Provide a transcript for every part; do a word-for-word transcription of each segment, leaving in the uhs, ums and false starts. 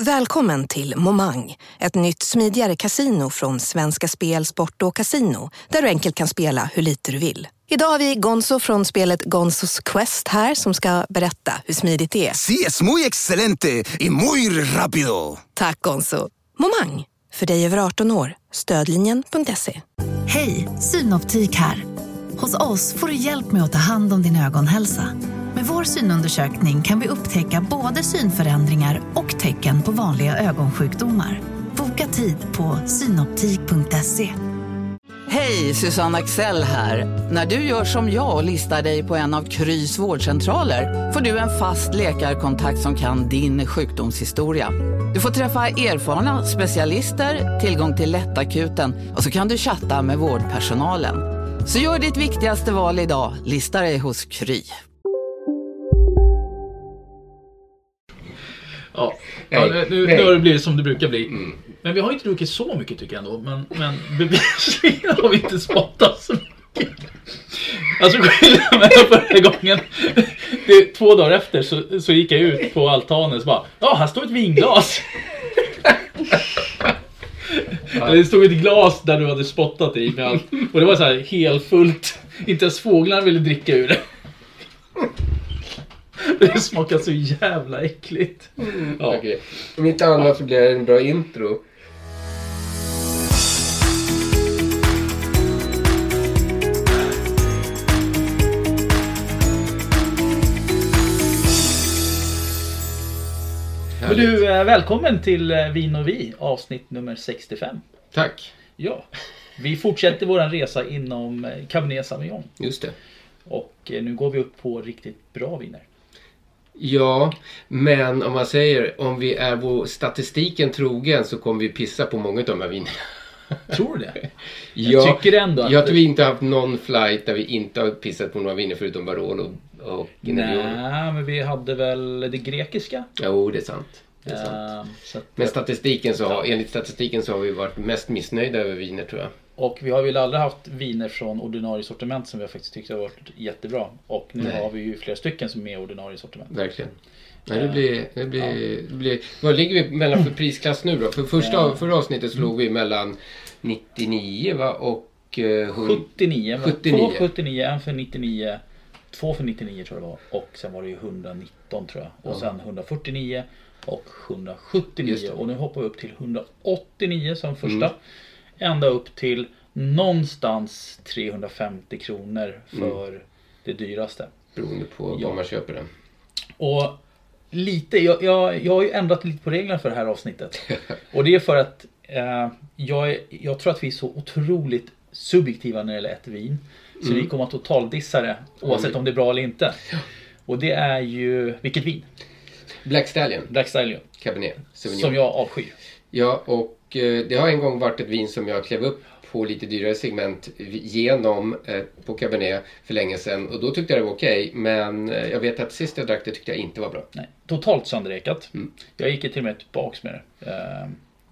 Välkommen till Momang, ett nytt smidigare kasino från Svenska Spel, Sport och Casino, där du enkelt kan spela hur lite du vill. Idag har vi Gonzo från spelet Gonzos Quest här som ska berätta hur smidigt det är. Sí, es muy excelente y muy rápido. Tack Gonzo. Momang, för dig över arton år. Stödlinjen punkt se. Hej, Synoptik här. Hos oss får du hjälp med att ta hand om din ögonhälsa. Med vår synundersökning kan vi upptäcka både synförändringar och tecken på vanliga ögonsjukdomar. Boka tid på synoptik punkt se. Hej, Susanne Axel här. När du gör som jag och listar dig på en av Krys vårdcentraler får du en fast läkarkontakt som kan din sjukdomshistoria. Du får träffa erfarna specialister, tillgång till lättakuten och så kan du chatta med vårdpersonalen. Så gör ditt viktigaste val idag, lista dig hos Kry. Ja, ja nu, nu har det blivit som det brukar bli. Mm. Men vi har inte druckit så mycket tycker jag ändå. Men, men bevisligen har vi inte spottat så mycket. Alltså skillnaden med förra gången. Det, två dagar efter så, så gick jag ut på altanen och bara, ja, här står ett vinglas. Ja. Det stod ett glas där du hade spottat i med allt. Och det var så här helt fullt. Inte ens fåglarna ville dricka ur det. Det smakar så jävla äckligt. Mm, ja. Okej. Om inte annat så blir det en bra intro. Men du, välkommen till Vin och Vi, avsnitt nummer sextiofem. Tack. Ja, vi fortsätter våran resa inom Cabernet Sauvignon. Just det. Och nu går vi upp på riktigt bra viner. Ja, men om man säger, om vi är vår statistiken trogen så kommer vi pissa på många av de här vinerna. Tror du det? Jag ja, tycker ändå att... Jag tror vi inte har haft någon flight där vi inte har pissat på några viner förutom Barolo och, och Nej, men vi hade väl det grekiska. Jo, det är sant. Det är sant. Uh, så att, men statistiken så har, enligt statistiken så har vi varit mest missnöjda över viner tror jag. Och vi har väl aldrig haft viner från ordinarie sortiment som vi faktiskt tyckte har varit jättebra. Och nu Nej. har vi ju flera stycken som är ordinarie sortiment. Verkligen. Nej, det blir, det blir, ja. det blir, vad ligger vi mellan för prisklass nu då? För första, ja. förra avsnittet slog vi mellan nittionio va? Och uh, sjuttionio. sjuttionio. Två sjuttionio, en för nittionio, två för nittionio tror jag det var. Och sen var det ju etthundranitton tror jag. Och ja. sen etthundrafyrtionio och etthundrasjuttionio. Och nu hoppar vi upp till etthundraåttionio som första. Mm. Ända upp till någonstans trehundrafemtio kronor för mm. det dyraste. Beroende på ja. vad man köper den. Och lite, jag, jag, jag har ju ändrat lite på reglerna för det här avsnittet. Och det är för att eh, jag, jag tror att vi är så otroligt subjektiva när det gäller ett vin. Så mm. vi kommer att totaldissa det oavsett mm. om det är bra eller inte. Och det är ju, vilket vin? Black Stallion. Black Stallion. Cabernet Sauvignon. Som jag avskyr. Ja, och det har en gång varit ett vin som jag klev upp på lite dyrare segment genom eh, på Cabernet för länge sedan. Och då tyckte jag det var okej. Okay, men jag vet att sist jag drack det tyckte jag inte var bra. Nej, totalt sönderrekat. Mm. Jag gick till och med tillbaks med det. Eh,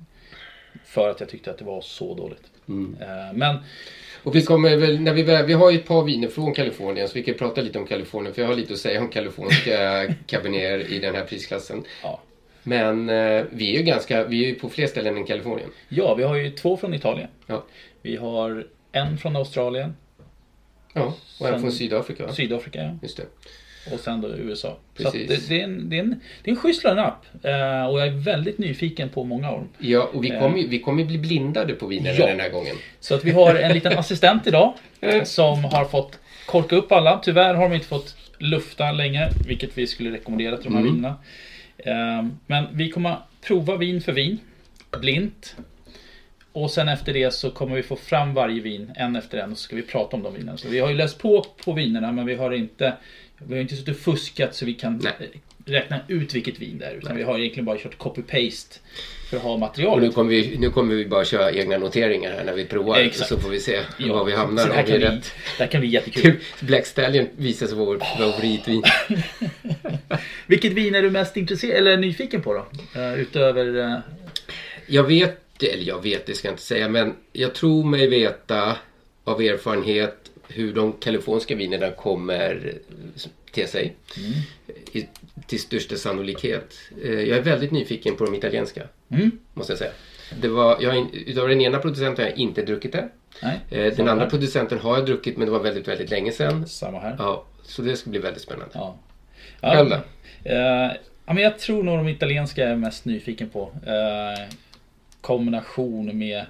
för att jag tyckte att det var så dåligt. Mm. Eh, men... Och vi kommer väl, när vi, vi har ju ett par viner från Kalifornien så vi kan prata lite om Kalifornien. För jag har lite att säga om kaliforniska Cabernet i den här prisklassen. Ja. Men eh, vi är ju ganska, vi är ju på fler ställen än Kalifornien. Ja, vi har ju två från Italien. Ja. Vi har en från Australien. Ja, och en från Sydafrika. Va? Sydafrika, ja. Just det. Och sen då U S A. Precis. Så det, det, är en, det, är en, det är en schysst line-up. Uh, och jag är väldigt nyfiken på många av dem. Ja, och vi kommer uh, vi kommer bli blindade på vinerna ja. den här gången. Så att vi har en liten assistent idag som har fått korka upp alla. Tyvärr har de inte fått lufta länge, vilket vi skulle rekommendera till de här mm. vinerna. Uh, men vi kommer prova vin för vin, blint. Och sen efter det så kommer vi få fram varje vin en efter en och så ska vi prata om de vinerna. Så vi har ju läst på på vinerna men vi har inte vi har inte suttit och fuskat så vi kan Nej. räkna ut vilket vin det är. Utan Nej. vi har egentligen bara kört copy-paste för att ha material. Och nu kommer vi, nu kommer vi bara köra egna noteringar här när vi provar. Exakt. Så får vi se ja. var vi hamnar. Så här kan, vi, rätt. Det kan bli jättekul. Black Stallion visar sig vår favoritvin. Vilket vin är du mest intresserad eller nyfiken på då? Uh, utöver... Uh... Jag vet eller jag vet, det ska jag inte säga, men jag tror mig veta av erfarenhet hur de kaliforniska vinerna kommer te sig. Mm. I, till största sannolikhet. Eh, jag är väldigt nyfiken på de italienska. Mm. Måste jag säga. Det var, jag har, utav den ena producenten har jag inte druckit det. Nej, eh, den andra här. producenten har jag druckit, men det var väldigt, väldigt länge sedan. Samma här. Ja, så det ska bli väldigt spännande. Ja. Själv då? Eh, ja, men jag tror nog de italienska är mest nyfiken på. Eh, kombination med...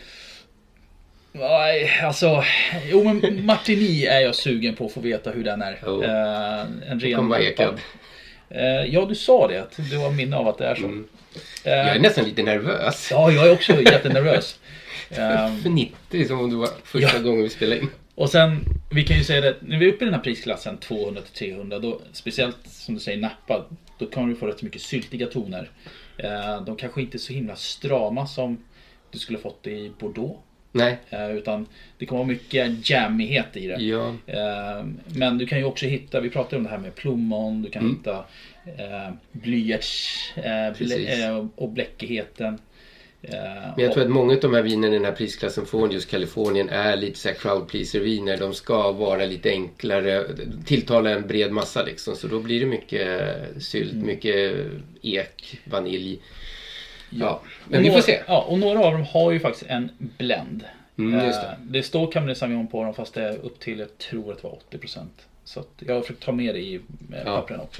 Nej, alltså... Jo, men Martini är jag sugen på att få veta hur den är. Oh. Eh, en ren kommer vara ekad. Eh, ja, du sa det. Att du har minne av att det är så. Mm. Eh, Jag är nästan lite nervös. Ja, jag är också jättenervös. eh, För nittio, som om det var första ja. gången vi spelade in. Och sen, vi kan ju säga det, när vi är uppe i den här prisklassen tvåhundra till trehundra, då, speciellt som du säger Napa, då kan du få rätt mycket syltiga toner. Eh, de kanske inte är så himla strama som du skulle fått i Bordeaux. Nej. Eh, utan det kommer vara mycket jammighet i det. Ja. Eh, men du kan ju också hitta, vi pratade om det här med plommon, du kan Mm. hitta eh, blyerts eh, blä, eh, och bläckigheten. Men jag tror att många av de här vinerna i den här prisklassen från just Kalifornien är lite så här crowd pleaser viner. De ska vara lite enklare, tilltala en bred massa liksom. Så då blir det mycket sylt, mm. mycket ek, vanilj. Ja, ja. Men vi får se. Ja, och några av dem har ju faktiskt en blend. Mm, just det. det står Cabernet Sauvignon på dem, fast det är upp till, jag tror att det var åttio procent. Så att jag har försökt ta med det i pappren också.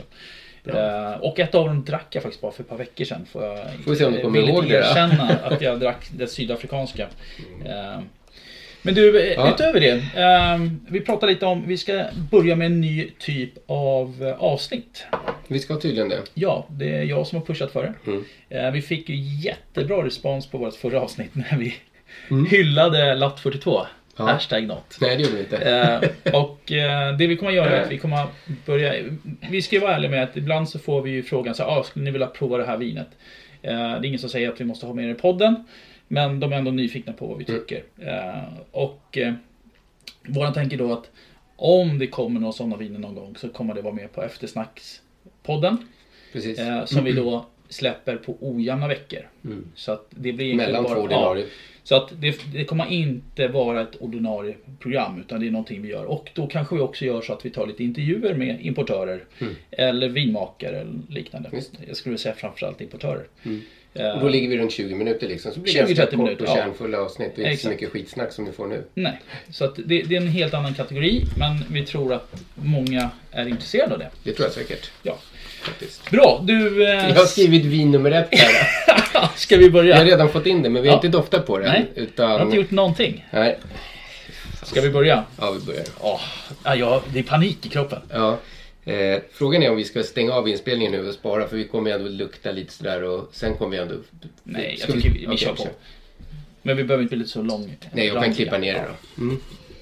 Uh, och ett av dem drack jag faktiskt bara för ett par veckor sedan. Får jag får vi se om du kommer ihåg det. Erkänna att jag drack det sydafrikanska. Uh, men du, ja. utöver det. Uh, vi pratar lite om, vi ska börja med en ny typ av uh, avsnitt. Vi ska tydligen det. Ja, det är jag som har pushat för det. Mm. Uh, vi fick ju jättebra respons på vårt förra avsnitt när vi mm. hyllade L A T fyrtiotvå. Ja. Hashtag not. Nej, det gjorde vi inte. eh, och eh, det vi kommer att göra är att vi kommer att börja. Vi ska vara ärliga med att ibland så får vi ju frågan så här, ah, skulle ni vilja prova det här vinet? Eh, det är ingen som säger att vi måste ha med det i podden, men de är ändå nyfikna på vad vi tycker. Mm. Eh, och eh, våran tanke då att om det kommer några sådana viner någon gång så kommer det vara med på Eftersnackspodden. Precis. Eh, som mm. vi då släpper på ojämna veckor. Mm. Så att det blir mellan bara, två ordinarie. Ja, så att det, det kommer inte vara ett ordinarie program, utan det är någonting vi gör. Och då kanske vi också gör så att vi tar lite intervjuer med importörer mm. eller vinmakare eller liknande. Just. Jag skulle säga framförallt importörer. Mm. Uh, och då ligger vi runt tjugo minuter liksom. Så blir det tjugo till ganska trettio kort och kärnfulla ja. avsnitt. Det är inte så mycket skitsnack som du får nu. Nej, så att det, det är en helt annan kategori. Men vi tror att många är intresserade av det. Det tror jag säkert. Ja. Faktiskt. Bra, du... Eh... Jag har skrivit vin nummer ett här. Ska vi börja? Jag har redan fått in det, men vi har ja. inte doftat på det. Nej, utan... jag har inte gjort någonting. Nej. Ska vi börja? Ja, vi börjar. Oh, ja, det är panik i kroppen. Ja. Eh, frågan är om vi ska stänga av inspelningen nu och spara, för vi kommer ändå lukta lite sådär och sen kommer vi ändå... Nej, jag tycker vi, vi okay, kör på. Men vi behöver inte bli lite så lång. Nej, jag kan klippa ner det då. Mm.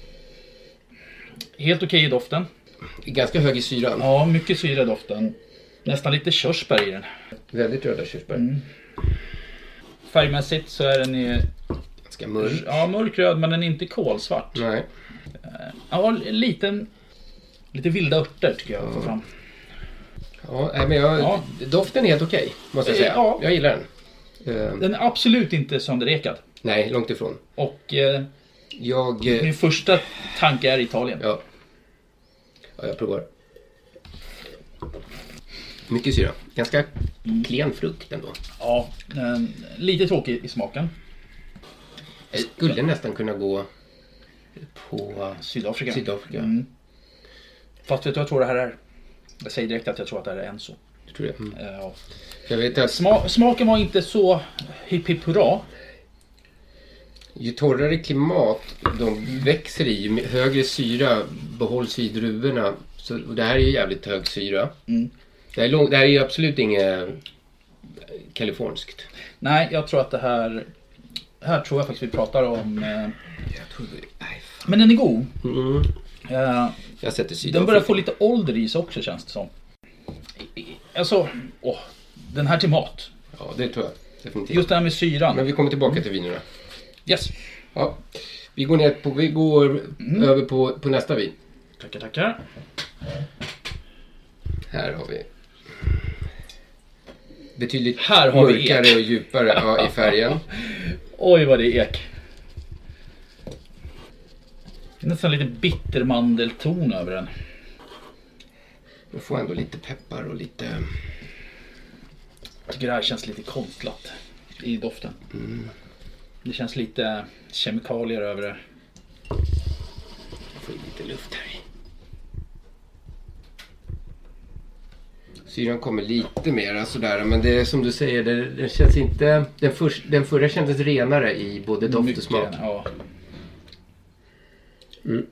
Helt okej i doften. Ganska hög i syran. Ja, mycket syra i doften. Nästan lite körsbär i den. Väldigt röda körsbär. Mm. Färgmässigt så är den ju... Ganska mörk. Ja, mörkröd, men den är inte kolsvart. Nej. Ja, liten... Lite vilda örter tycker jag. Mm. Fram. Ja, men jag, ja. Doften är helt okej, måste jag säga. Ja. Jag gillar den. Den är absolut inte sönderekad. Nej, långt ifrån. Och eh, jag... min första tanke är Italien. Ja. Ja, jag provar. Mycket syra. Ganska mm. klen frukt ändå. Ja, eh, lite tråkig i smaken. Jag skulle jag nästan kunna gå på Sydafrika. Sydafrika. Mm. Fast vet du, jag tror det här är... Jag säger direkt att jag tror att det här är Enzo. Du tror det? Mm. Ja. Jag vet att... Sma- smaken var inte så hipp hipp hurra. Ju torrare klimat de växer i, ju högre syra behålls i druvorna. Så, och det här är ju jävligt hög syra. Mm. Det, här är lång, det här är ju absolut inget kaliforniskt. Nej, jag tror att det här... Här tror jag faktiskt vi pratar om... Eh, jag tror det, nej, men den är god. Mm. Uh, jag sätter Sydafrika. Den börjar få lite ålder i sig också, känns det som. Alltså, åh, den här till mat. Ja, det tror jag definitivt. Just det här med syran. Men vi kommer tillbaka till vinerna. Yes. Ja, vi går ner på, vi går mm. över på, på nästa vin. Tackar, tackar. Här har vi betydligt här har mörkare vi och djupare ja, i färgen. Oj, vad det är ek. Nästan lite bittermandelton över den. Man får ändå lite peppar och lite... Jag tycker det här känns lite konstlat i doften. Mm. Det känns lite kemikalier över det. Jag får lite luft här i. Syran kommer lite mer sådär, men det är som du säger, det, det känns inte... Den, för, den förra kändes renare i både doft Mycket, och smak. Ja. Mm.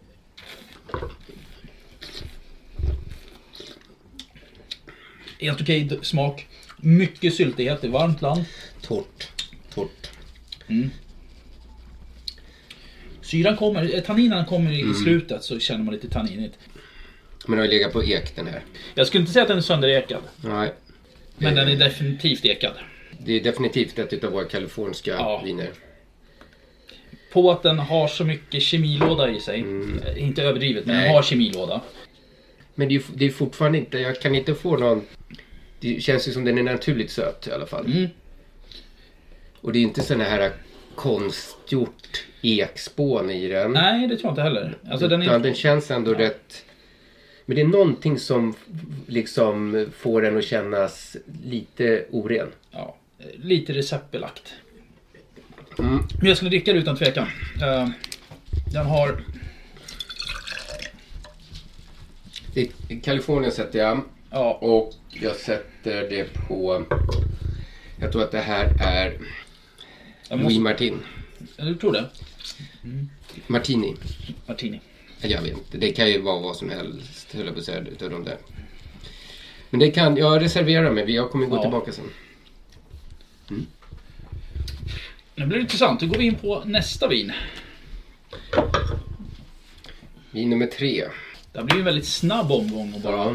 Helt okej smak. Mycket syltighet i varmt land. Torrt. Torrt. Mm. Syran kommer, tanninerna kommer i mm. slutet, så känner man lite tanninigt. Men den har legat på ek den här. Jag skulle inte säga att den är sönderekad. Nej. Men den är definitivt ekad. Det är definitivt ett av våra kaliforniska ja. viner. På att den har så mycket kemilåda i sig. Mm. Inte överdrivet, men Nej. den har kemilåda. Men det är, det är fortfarande inte, jag kan inte få någon... Det känns ju som den är naturligt söt i alla fall. Mm. Och det är inte sån här konstgjort ekspån i den. Nej, det tror jag inte heller. Alltså, Utan den, är... den känns ändå ja. rätt... Men det är någonting som liksom får den att kännas lite oren. Ja, lite receptbelagt. Mm. Men jag skulle dricka det utan tvekan. Uh, den har... I Kalifornien sätter jag. Ja. Och jag sätter det på... Jag tror att det här är... Måste... Louis Martin. Du tror det? Mm. Martini. Martini. Jag vet inte. Det kan ju vara vad som helst. Höll jag på att säga, utav de där. Men det kan... Jag reserverar mig. Jag kommer gå ja. tillbaka sen. Mm. Nu blir det intressant. Då går vi in på nästa vin. Vin nummer tre. Det blir en väldigt snabb omgång. Och bara... Ja.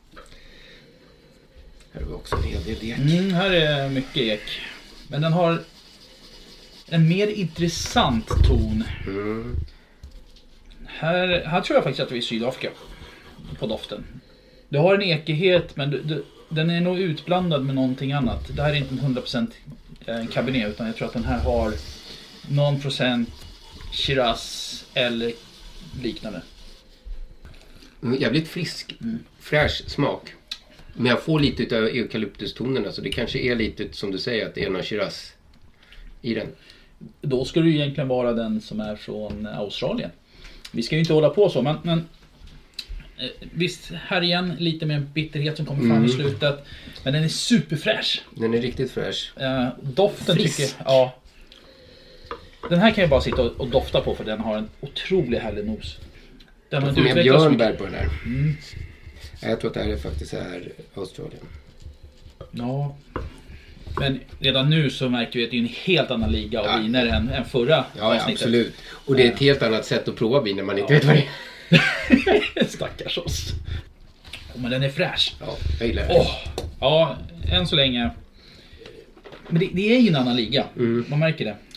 Här har vi också en hel del ek. Mm, här är mycket ek. Men den har en mer intressant ton. Mm. Här, här tror jag faktiskt att vi är i Sydafrika. På doften. Du har en ekighet, men du, du, den är nog utblandad med någonting annat. Det här är inte en hundra procent en cabernet, utan jag tror att den här har någon procent Shiraz eller liknande. Jävligt frisk, mm. fräsch smak. Men jag får lite av eukalyptustonerna, så det kanske är lite som du säger att det är någon Shiraz i den. Då skulle det ju egentligen vara den som är från Australien. Vi ska ju inte hålla på så, men, men visst, här igen lite mer bitterhet som kommer fram mm. i slutet. Men den är superfräsch. Den är riktigt fräsch. Uh, doften Frisk. tycker jag, ja. Den här kan jag bara sitta och, och dofta på, för den har en otrolig härlig nos. Den har med björnbär på den här. Mm. Jag tror att det här är faktiskt är Australien. Ja. Men redan nu så märker vi att det är en helt annan liga av ja. viner än, än förra ja, avsnittet. Ja, absolut. Och det är ett helt annat sätt att prova viner man inte ja. vet vad det är. Stackars oss. Oh, men den är fräsch. Ja, jag gillar det. Oh, ja, än så länge. Men det, det är ju en annan liga. Mm. Man märker det.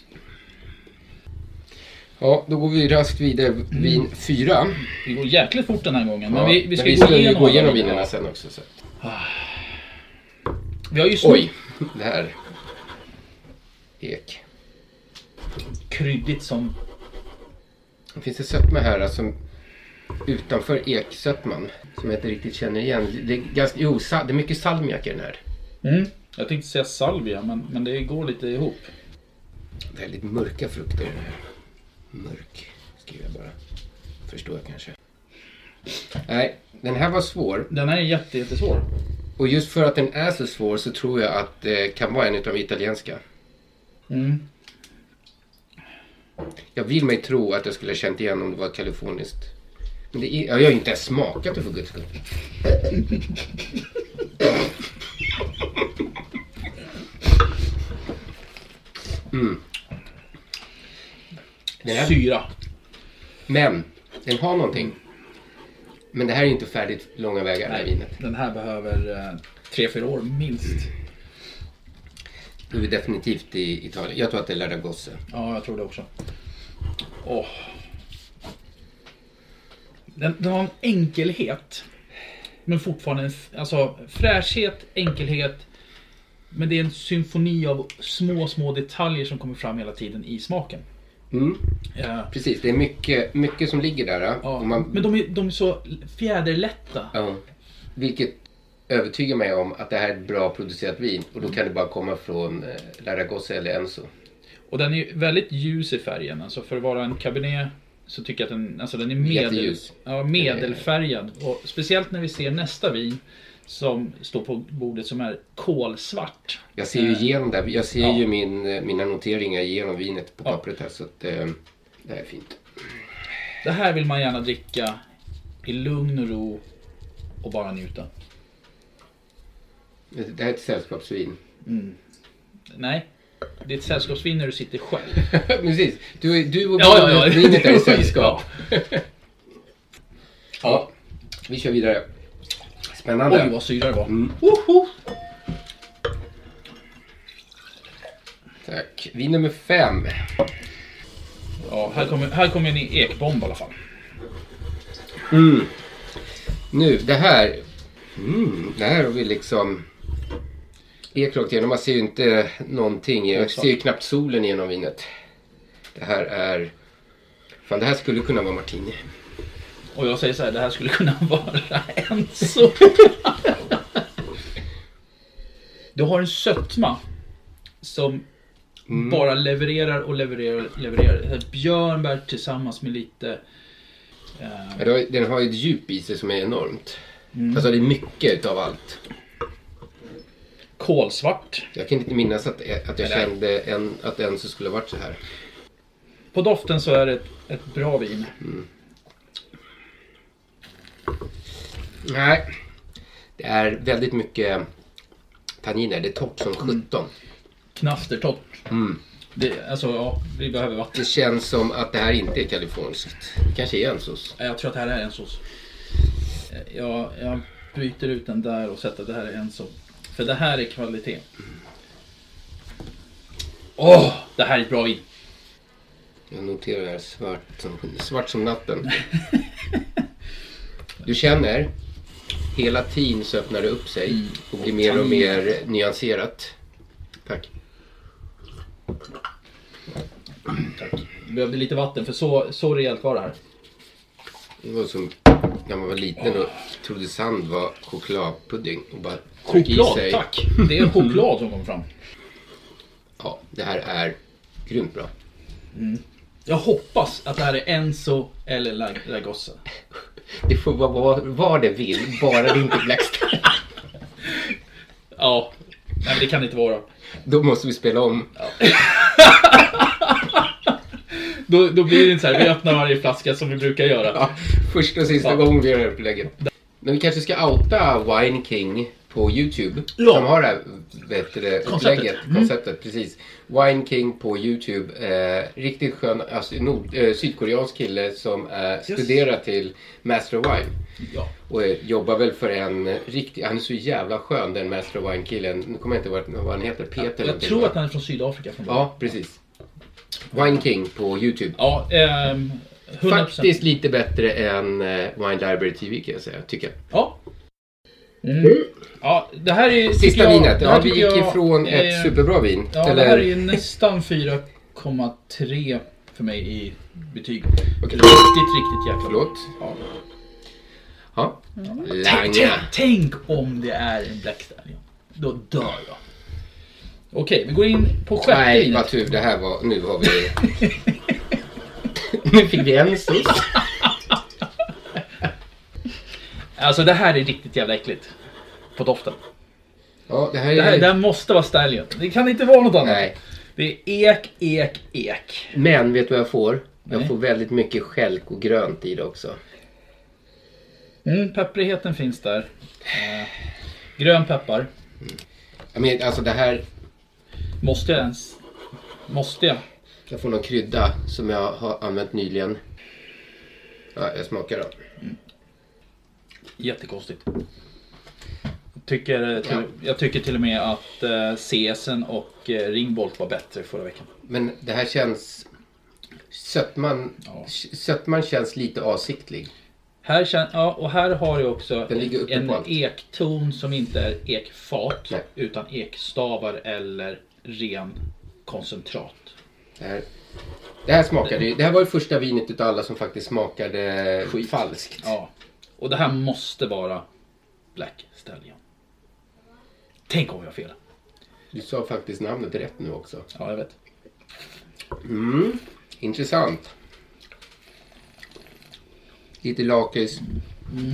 Ja, då går vi raskt vidare. Vin mm. fyra. Vi går jäkligt fort den här gången. Men ja, vi, vi ska, men vi gå, ska igenom gå igenom vinerna sen också. Så. Vi har ju snu- Oj, det här. Ek. Kryddigt som... Det finns ett sötma här som utanför eksötman som jag inte riktigt känner igen. Det är, ganska, jo, det är mycket salmiak i den här. Mm. Jag tänkte säga salvia, men, men det går lite ihop. Det är lite mörka frukter i den här. Mörk, skriver jag bara. Förstår jag kanske. Nej, den här var svår. Den här är jätte, jättesvår. Och just för att den är så svår så tror jag att det kan vara en av de italienska. Mm. Jag vill mig tro att jag skulle ha känt igen om det var kaliforniskt. Men det är, jag har ju inte ens smakat det för guds skull. Mm. Här, syra. Men den har någonting. Men det här är inte färdigt långa vägar. Nej, vinet. Den här behöver eh, tre, fyra år minst. Du är definitivt i Italien. Jag tror att det är Laragosse. Ja, jag tror det också. Åh. Den, den har en enkelhet. Men fortfarande en alltså, fräschhet, enkelhet. Men det är en symfoni av små, små detaljer som kommer fram hela tiden i smaken. Mm. Ja. Precis, det är mycket, mycket som ligger där. Ja, och man... Men de är, de är så fjäderlätta. Ja. vilket övertygar mig om att det här är ett bra producerat vin. Och då kan det bara komma från eh, Laragossa eller Enzo. Och den är ju väldigt ljus i färgen. Alltså för att vara en cabernet så tycker jag att den, alltså den är medel, ja, medelfärgad. Och speciellt när vi ser nästa vin som står på bordet som är kolsvart. Jag ser ju igenom det. Jag ser ja. ju min, mina noteringar genom vinet på pappret här. Så att, eh, det här är fint. Det här vill man gärna dricka i lugn och ro och bara njuta. Det här är ett sällskapsvin. Mm. Nej, det är ett sällskapsvin när du sitter själv. Precis. Du, du och ja, ja, ja. vinet är ett sällskap. Ja. Ja, vi kör vidare. Spännande. Oj, vad syra det var. Mm. Tack. Vin nummer fem. Ja, här kommer, här kommer en ekbomb i alla fall. Mm. Nu, det här... Mm, det här har vi liksom... Ek rakt igenom. Man ser ju inte någonting. Jag ser ju knappt solen genom vinet. Det här är... Fan, det här skulle kunna vara martini. Och jag säger så här, det här skulle kunna vara Enzo. Du har en sötma som mm. bara levererar och levererar och levererar. Björnbär tillsammans med lite... Eh... Den har ju ett djup i sig som är enormt. Mm. Alltså det är mycket utav allt. Kolsvart. Jag kan inte minnas att, att jag kände en, att Enzo skulle varit så här. På doften så är det ett, ett bra vin. Mm. Nej, det är väldigt mycket tanniner. Det är torrt som sjutton. Mm. Knastertorrt. Mm. Det, alltså, ja, vi behöver vatten. Det känns som att det här inte är kaliforniskt. Kanske är Enzos. Jag tror att det här är Enzos. Jag, jag byter ut den där och sätter att det här är Enzo. För det här är kvalitet. Åh, oh, det här är ett bra vin. Jag noterar det här svart som, svart som natten. Du känner hela tiden så öppnar det upp sig mm. och blir mer och mer nyanserat. Tack. Tack. Jag behövde lite vatten för så, så rejält var det här. Det var som när man var liten och trodde sand var chokladpudding och bara choklad, i sig. Tack. Det är choklad som kommer fram. Ja, det här är grymt bra. Mm. Jag hoppas att det här är Enzo eller Laragossa. Det får vara vad det vill, bara det inte är Blackstone. Ja, nej, men det kan det inte vara. Då måste vi spela om. Ja. då, då blir det inte så här, vi öppnar varje flaska som vi brukar göra. Ja, första och sista ja. gången vi gör det här upplägget. Men vi kanske ska outa Wine King på YouTube. Ja. Som har det här vet du, upplägget, mm. konceptet, precis. Wine King på YouTube. Eh, riktigt skön alltså, nord, eh, sydkoreansk kille som eh, yes. studerar till Master of Wine. Ja. Och eh, jobbar väl för en riktig, han är så jävla skön den Master of Wine-killen. Nu kommer jag inte ihåg vad han heter, Peter. Jag tror att han är från Sydafrika från början. Ja, precis. Wine King på YouTube. Ja, ehm, hundra procent. Faktiskt lite bättre än eh, Wine Library T V kan jag säga, tycker jag. Ja. Mm. Ja, det här är sista jag, vinet. Ja, vi gick jag, ifrån eh, ett superbra vin. Ja, eller? Det här är nästan fyra komma tre för mig i betyg. Okay. Riktigt, riktigt jäkla. Förlåt. Ja. Ja. Ja. Tänk, tänk, tänk om det är en Black Stallion. Då dör jag. Okej, vi går in på sjätte Nej, vinet. vad tur. Det här var... Nu har vi... nu fick vi en sus. Alltså det här är riktigt jävla äckligt. På doften. Ja, det här är... Det här, det här måste vara Stallion. Det kan inte vara något annat. Nej. Det är ek, ek, ek. Men vet du vad jag får? Jag Nej. får väldigt mycket skälk och grönt i det också. Mm, pepprigheten finns där. Eh, grön peppar. Mm. Jag menar, alltså det här... Måste jag ens? Måste jag? Jag får någon krydda som jag har använt nyligen. Ja, jag smakar då. Mm. Jättekonstigt. Jag tycker, till, ja. jag tycker till och med att eh, C S N och eh, Ringbolt var bättre förra veckan. Men det här känns... Sötman, ja. sötman känns lite avsiktlig. Här kän, ja, och här har jag också en en ekton som inte är ekfat. Nej. Utan ekstavar eller ren koncentrat. Det här, det här smakade, det här var det första vinet utav alla som faktiskt smakade skit. Falskt. Ja. Och det här måste vara Black Stallion. Tänk om jag har fel. Du sa faktiskt namnet rätt nu också. Ja, jag vet. Mm, intressant. Lite lakrits. Mm.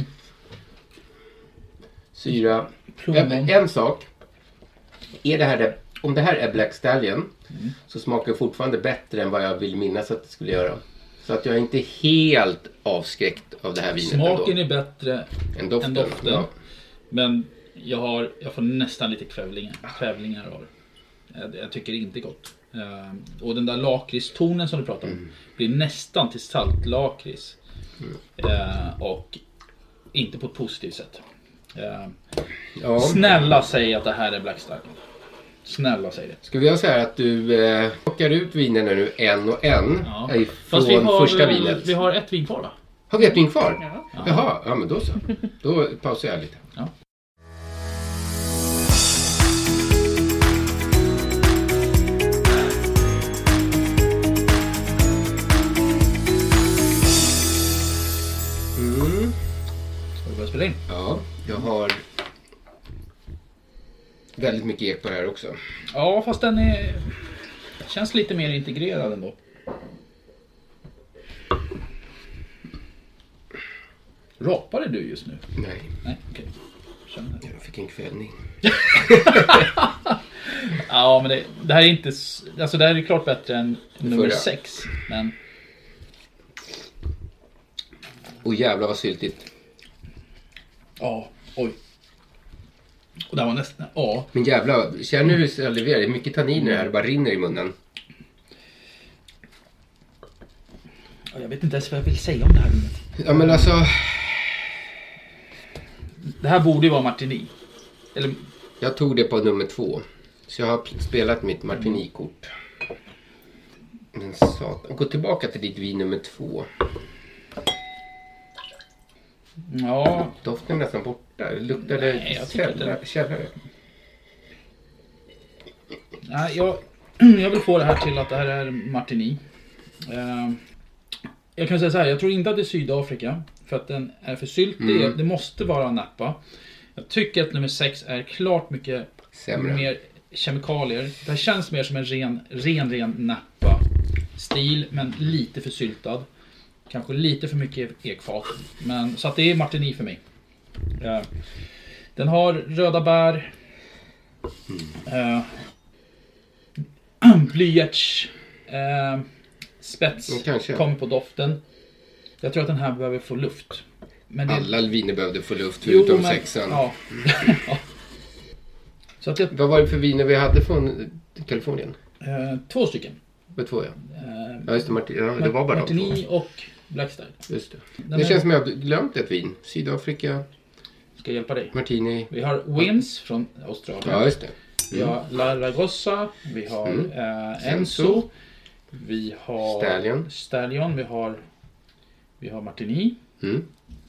Syra. Plommon. En, en sak. Är det här det, om det här är Black Stallion mm. så smakar det fortfarande bättre än vad jag vill minnas att det skulle göra. Så att jag är inte helt avskräckt av det här vinet. Smaken ändå. är bättre än doften. Än doften. Ja. Men jag, har, jag får nästan lite kvävlingar, kvävlingar av det. Jag, jag tycker det är inte gott. Uh, och den där lakritstonen som du pratar om mm. blir nästan till saltlakrits. Mm. Uh, och inte på ett positivt sätt. Uh, ja. Snälla säg att det här är Black Stallion. Snälla säg det. Ska vi göra så här att du eh, plockar ut vinerna nu en och en ja. från Fast vi har, första vinet. Vi har ett vin kvar va? Har vi ett vin kvar? Ja. Jaha, ja men då så. Då pausar jag lite. Ja. Mm. Ska vi börja spela in? Ja, jag har väldigt mycket ek på det här också. Ja, fast den är känns lite mer integrerad ändå. Rapade du just nu? Nej. Nej, okej. Okay. Jag fick en kvällning. Ja, men det, det här är inte... Alltså det här är klart bättre än nummer sex. Men... Och jävlar vad syltigt. Ja, oj. Och det var nästan... Ja. Men jävlar, känner du hur det saliverar? Det är mycket tanniner här, det bara rinner i munnen. Jag vet inte ens vad jag vill säga om det här vinet. Ja men alltså... Det här borde ju vara Martini. Eller... Jag tog det på nummer två. Så jag har spelat mitt Martini-kort. Men satan. Gå tillbaka till ditt vin nummer två. Ja. Doften är nästan borta. Det luktade Nej, jag källare. det... källare. Nej, jag, jag vill få det här till att det här är Martini. Uh, jag kan säga så här, jag tror inte att det är Sydafrika. För att den är för syltig. Mm. Det måste vara Napa. Jag tycker att nummer sex är klart mycket sämre. Mer kemikalier. Det här känns mer som en ren, ren, ren Napa-stil. Men lite för syltad. Kanske lite för mycket ekfat. Men, så att det är Martini för mig. Uh, den har röda bär. Uh, blyerts. Uh, spets. Mm, kommer på doften. Jag tror att den här behöver få luft. Men det... Alla viner behövde få luft förutom jo, men... sexan. Ja. Ja. Så att jag... Vad var det för viner vi hade från Kalifornien? Uh, två stycken. Vad två ja? Uh, ja just det, Marti... ja, det var bara Martini de två. och Black Stallion. Just det. Den det är... känns som att jag glömt ett vin. Sydafrika. Ska jag hjälpa dig? Martini. Vi har Wins från Australien. Ja just det. Mm. Vi har La Ragosa. Vi har mm. uh, Enzo. Vi har Stallion. Stallion. Vi har, vi har Martini. Mm.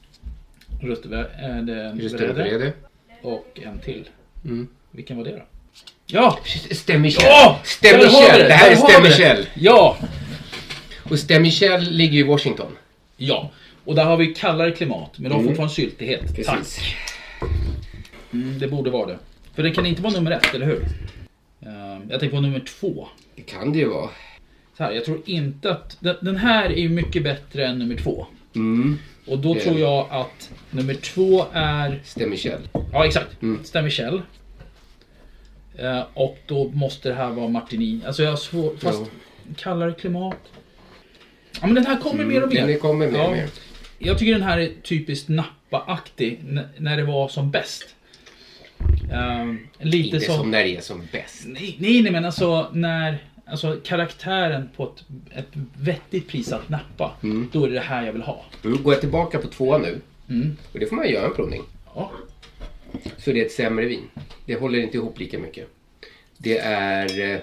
Röstervrede. Och en till. Mm. Vilken var det då? Ja! Stämmichel. Ja! Stämmichel. Det. det här är Stämmichel. Ja! Och Stämmichel ligger ju i Washington. Ja. Och där har vi kallare klimat. Men de har mm. fortfarande syltighet. Precis. Tack. Mm, det borde vara det. För det kan inte vara nummer ett, eller hur? Uh, jag tänker på nummer två. Det kan det ju vara. Så här, jag tror inte att... Den, den här är ju mycket bättre än nummer två. Mm. Och då det. tror jag att nummer två är... Stämmichel. Ja, exakt. Mm. Stämmichel. Uh, och då måste det här vara Martini. Alltså jag har svårt... Fast ja. kallare klimat. Ja, men den här kommer mm. mer och mer. Den kommer mer ja. och mer. Jag tycker den här är typiskt Napa-aktig. N- när det var som bäst. Uh, lite inte som... som när det är som bäst. Nej, nej, nej men alltså när... Alltså karaktären på ett, ett vettigt prisat Napa. Mm. Då är det det här jag vill ha. Mm, går jag tillbaka på två nu. Mm. Och det får man göra en provning. Ja. Så det är ett sämre vin. Det håller inte ihop lika mycket. Det är...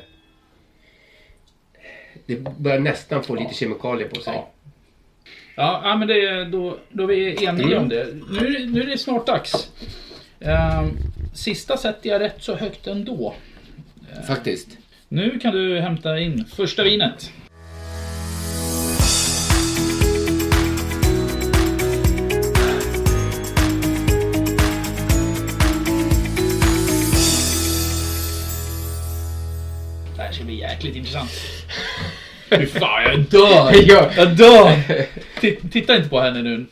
Det börjar nästan få ja. lite kemikalier på sig. Ja, ja, ja men det är, då, då är vi eniga mm. om det. Nu, är det. nu är det snart dags. Uh, sista sätter jag rätt så högt ändå. Uh, Faktiskt. Nu kan du hämta in första vinet. ska bli jäkligt intressant. Fy fan, jag dör! Ja. Jag dör! T- titta inte på henne nu.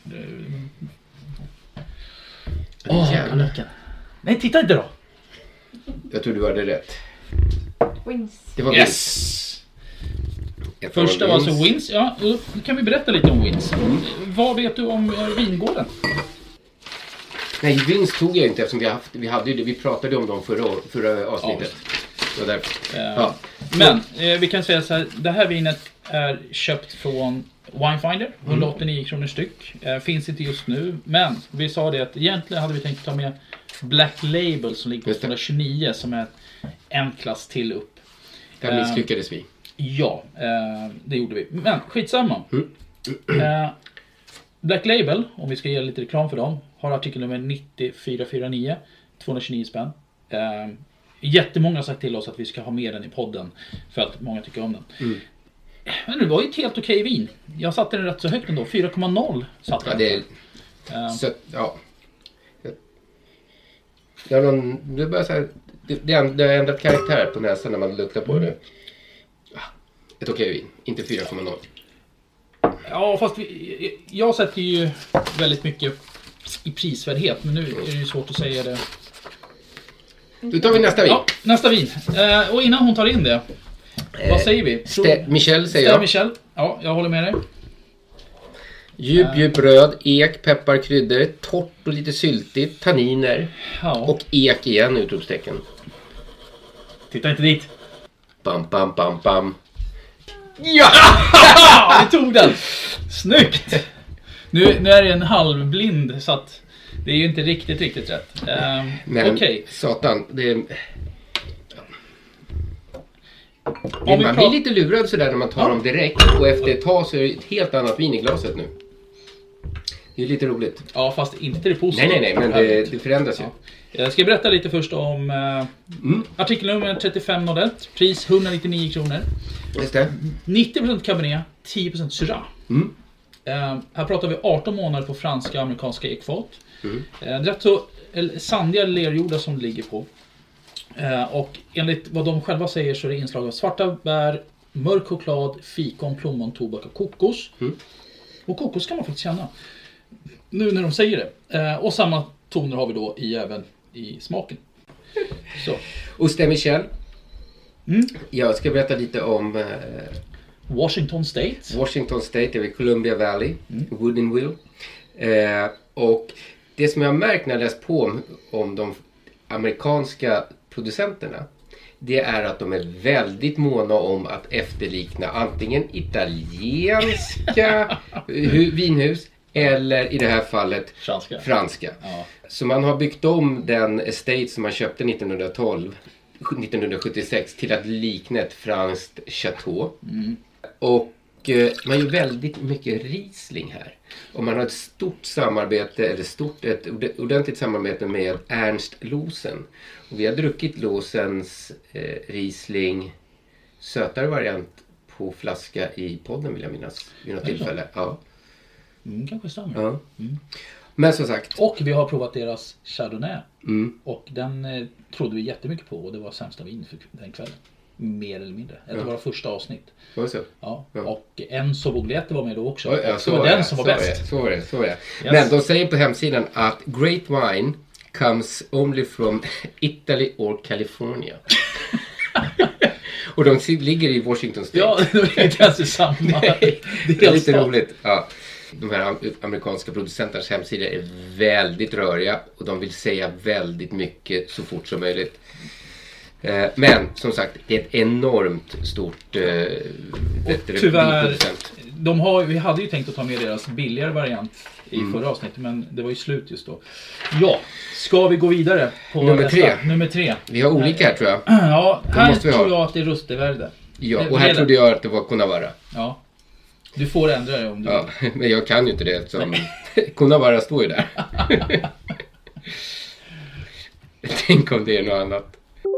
Åh, oh, paniken. Nej, titta inte då! Jag tror du hade rätt. Wins. Det var Yes! Wins. Första var alltså Wins. Ja, då kan vi berätta lite om Wins. Mm. Vad vet du om uh, vingården? Nej, Wins tog jag inte eftersom vi, haft, vi, hade ju det, vi pratade om dem förra, förra avsnittet. Ja. Där. Uh, ja. Men uh, vi kan säga så här. Det här vinet är köpt från Winefinder. hundraåttionio kronor styck. Uh, finns inte just nu. Men vi sa det att egentligen hade vi tänkt ta med Black Label som ligger på tvåhundratjugonio som är en klass till upp. Där misslyckades vi. Ja, eh, det gjorde vi. Men skitsamma. Mm. Eh, Black Label, om vi ska ge lite reklam för dem, har artikelnummer nittio fyra fyrtionio, tvåhundratjugonio spänn. Eh, jättemånga har sagt till oss att vi ska ha med den i podden för att många tycker om den. Mm. Men det var ju ett helt okej vin. Jag satte den rätt så högt ändå. fyra komma noll satt den. Ja, det är... Eh. Så, ja. Det är någon, det är bara så här, det, det har ändrat karaktär på näsan när man luktar på det. Ett okej vin, inte fyra komma noll. Ja, fast vi, jag sätter ju väldigt mycket i prisvärdhet, men nu är det ju svårt att säga det. Då tar vi nästa vin. Ja, nästa vin. Eh, och innan hon tar in det, eh, vad säger vi? Stä, Michel säger Stä jag. Michel. Ja, jag håller med dig. Djup, djup röd, ek, peppar, kryddor, torrt och lite syltigt, tanniner. Ja. Och ek igen, utropstecken. Titta inte dit. Bam, bam, bam, bam. Ja! Vi tog den! Snyggt! Nu, nu är det en halvblind så att det är ju inte riktigt, riktigt rätt. Um, Men okay. satan, det är... Om vi man pratar... blir lite lurad sådär när man tar ja. dem direkt och efter ett tag så är det ett helt annat vin i glaset nu. Det är lite roligt. Ja, fast inte det positiva. Nej, nej, nej, men det, det förändras ju. Ja. Jag ska berätta lite först om uh, mm. artikelnummer trettiofem noll ett. Pris etthundranittionio kronor. Just det. nittio procent Cabernet, tio procent Syrah. Mm. Uh, här pratar vi arton månader på franska och amerikanska ekfat. Mm. Uh, rätt så eller, sandiga lerjordar som det ligger på. Uh, och enligt vad de själva säger så är det inslag av svarta bär, mörk choklad, fikon, plommon, tobak och kokos. Mm. Och kokos kan man faktiskt känna. Nu när de säger det. Uh, och samma toner har vi då i även i smaken. Så. Och Stä Michel. Mm. Jag ska berätta lite om eh, Washington State. Washington State, det är Columbia Valley, mm. Woodinville. Eh, och det som jag har märkt när jag läst på om, om de amerikanska producenterna, det är att de är väldigt måna om att efterlikna antingen italienska vinhus eller i det här fallet franska. franska. Ja. Så man har byggt om den estate som man köpte nittonhundratolv nittonhundrasjuttiosex till att likna ett franskt chateau. Mm. Och eh, man gör väldigt mycket Riesling här. Och man har ett stort samarbete, eller stort, ett ordentligt samarbete med Ernst Losen. Och vi har druckit Losens eh, Riesling sötare variant på flaska i podden vill jag minnas vid något tillfälle. Ja. Mm, kanske stämmer. Ja. Mm. Men som sagt. Och vi har provat deras Chardonnay. Mm. Och den eh, trodde vi jättemycket på. Och det var sämsta vin för den kvällen. Mer eller mindre. Det var ja. första avsnitt. Var det så? Ja. ja. Och Enzo Bogliette var med då också. Ja, ja, så var den det. som var så bäst. Var det, så var det. Så var det. Yes. Men de säger på hemsidan att great wine comes only from Italy or California. Och de ligger i Washington State. Ja, de är inte ens samma. Nej, det är lite roligt. Ja. De här amerikanska producenternas hemsidor är väldigt röriga och de vill säga väldigt mycket så fort som möjligt. Men som sagt, det är ett enormt stort eh, tyvärr, de har, vi hade ju tänkt att ta med deras billigare variant i mm. förra avsnittet, men det var ju slut just då. Ja, ska vi gå vidare på nummer nästa? tre? Nummer tre. Vi har olika här tror jag. Ja, här måste vi tror ha. jag att det är rustevärde. Ja, och här det, trodde jag att det var Coonawarra. Ja, du får ändra det om du ja, vill. Men jag kan ju inte det som Coonawarra står ju där. Tänk om det är något annat.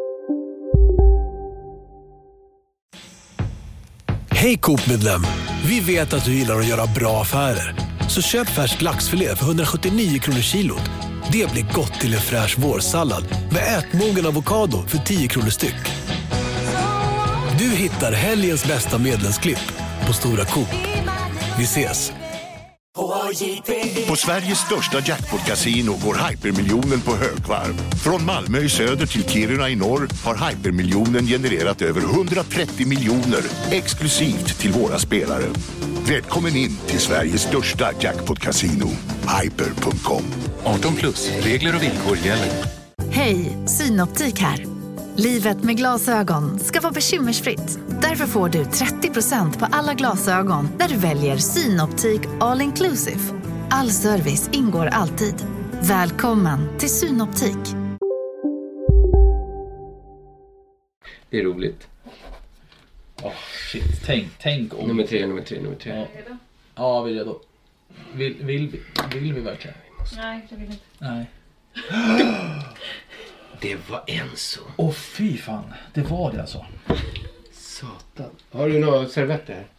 Hej Coop-medlem! Vi vet att du gillar att göra bra affärer. Så köp färsk laxfilé för hundrasjuttionio kronor kilot. Det blir gott till en fräsch vårsallad med ätmogen avokado för tio kronor styck. Du hittar helgens bästa medlemsklipp på Stora Coop. Vi ses! På Sveriges största jackpot-casino går hypermiljonen på högvarv. Från Malmö i söder till Kiruna i norr har hypermiljonen genererat över hundratrettio miljoner exklusivt till våra spelare. Välkommen in till Sveriges största jackpot-casino, hyper punkt com. arton plus, regler och villkor gäller. Hej, Synoptik här. Livet med glasögon ska vara bekymmersfritt. Därför får du trettio procent på alla glasögon när du väljer Synoptik All Inclusive. All service ingår alltid. Välkommen till Synoptik. Det är roligt. Åh, oh, shit. Tänk, tänk om... Nummer tre, nummer tre, nummer tre. Ja, ja vi är redo. Vill, vill, vi, vill vi verkligen? Nej, jag vill inte. Nej. Det var Enzo. Åh, oh, fy fan. Det var det alltså. Satan. Har du några servetter här?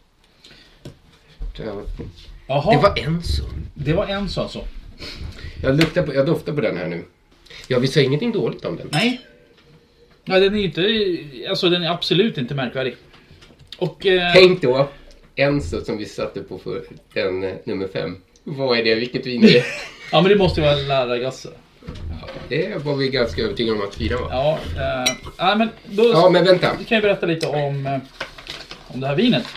Jaha. Det var Enzo. Det var Enzo alltså. Jag, luktar på, jag doftar på den här nu. Ja, vi sa ingenting dåligt om den. Nej. Ja, den är inte... Alltså, den är absolut inte märkvärdig. Och... Eh... Tänk då, Enzo som vi satte på för en eh, nummer fem. Vad är det? Vilket vin är det? Ja, men det måste vara Larragasse. Ja, det var vi ganska övertygade om att fyra var. Ja, eh, ja, men då ja, men vänta. kan jag berätta lite om, eh, om det här vinet.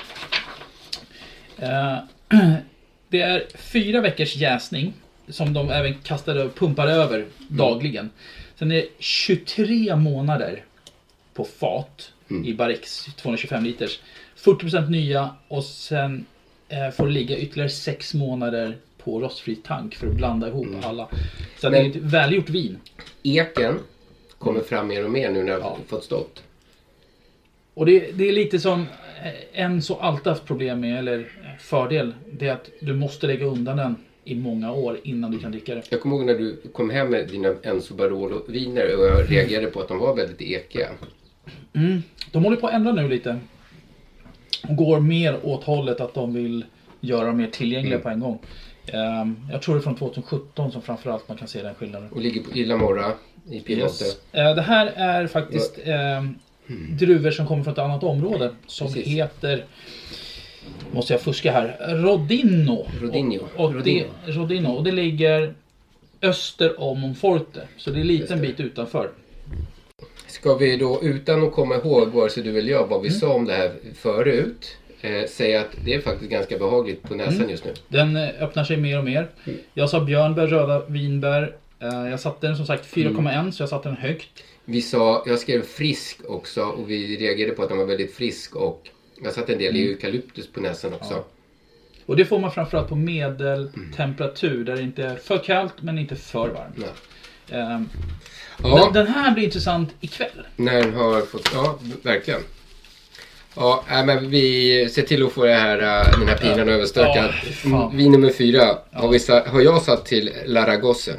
Eh, det är fyra veckors jäsning som de även kastar och pumpar över mm. dagligen. Sen är det tjugotre månader på fat mm. i barriques tvåhundratjugofem liters. fyrtio procent nya och sen eh, får det ligga ytterligare sex månader på rostfri tank för att blanda ihop mm. alla. Så det är ett välgjort vin. Eken kommer fram mer och mer nu när jag har ja. fått stått. Och det, det är lite som en så alltid haft problem med, eller fördel, det är att du måste lägga undan den i många år innan du kan dricka det. Jag kommer ihåg när du kom hem med dina Enzo Barolo-viner och jag reagerade på att de var väldigt ekiga. Mm. De håller på att ändra nu lite. Och går mer åt hållet att de vill göra dem mer tillgängliga mm. på en gång. Um, jag tror det är från tjugohundrasjutton som framförallt man kan se den skillnaden. Och ligger på Illa Morra i Piemonte. Yes. Uh, det här är faktiskt uh, mm. druvor som kommer från ett annat område som Precis. heter, måste jag fuska här, Rodino. Rodino. Och, och Rodino. Det, Rodino. Och det ligger öster om Monforte. Så det är en liten bit utanför. Ska vi då, utan att komma ihåg vare sig du vill göra vad vi mm. sa om det här förut, eh, säga att det är faktiskt ganska behagligt på näsan mm. just nu. Den eh, öppnar sig mer och mer. Mm. Jag sa björnbär, röda vinbär. Eh, jag satte den som sagt fyra komma ett mm. så jag satte den högt. Vi sa, jag skrev frisk också och vi reagerade på att den var väldigt frisk och jag satte en del mm. eukalyptus på näsan också. Ja. Och det får man framförallt på medeltemperatur mm. där det inte är för kallt men inte för varmt. Ja. Um, ja. Den, den här blir intressant ikväll. När den har fått, ja verkligen. Ja, men vi ser till att få det här, den här pinan ja. överstökad. Ja, vin nummer fyra ja. har, vi, har jag satt till Larragasse.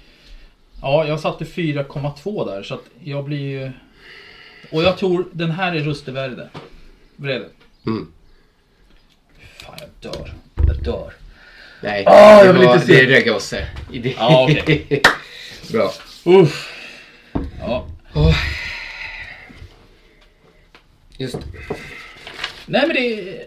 Ja, jag satte fyra komma två där så att jag blir ju... Och jag tror den här är rustevärde. Vrede. Mm. Fan, jag dör. Jag dör. Nej, oh, jag vill var, inte se. Det är Larragasse. Ja, okej. Okay. Bra. Uff. Ja. Oh. Just det. Nej, men det...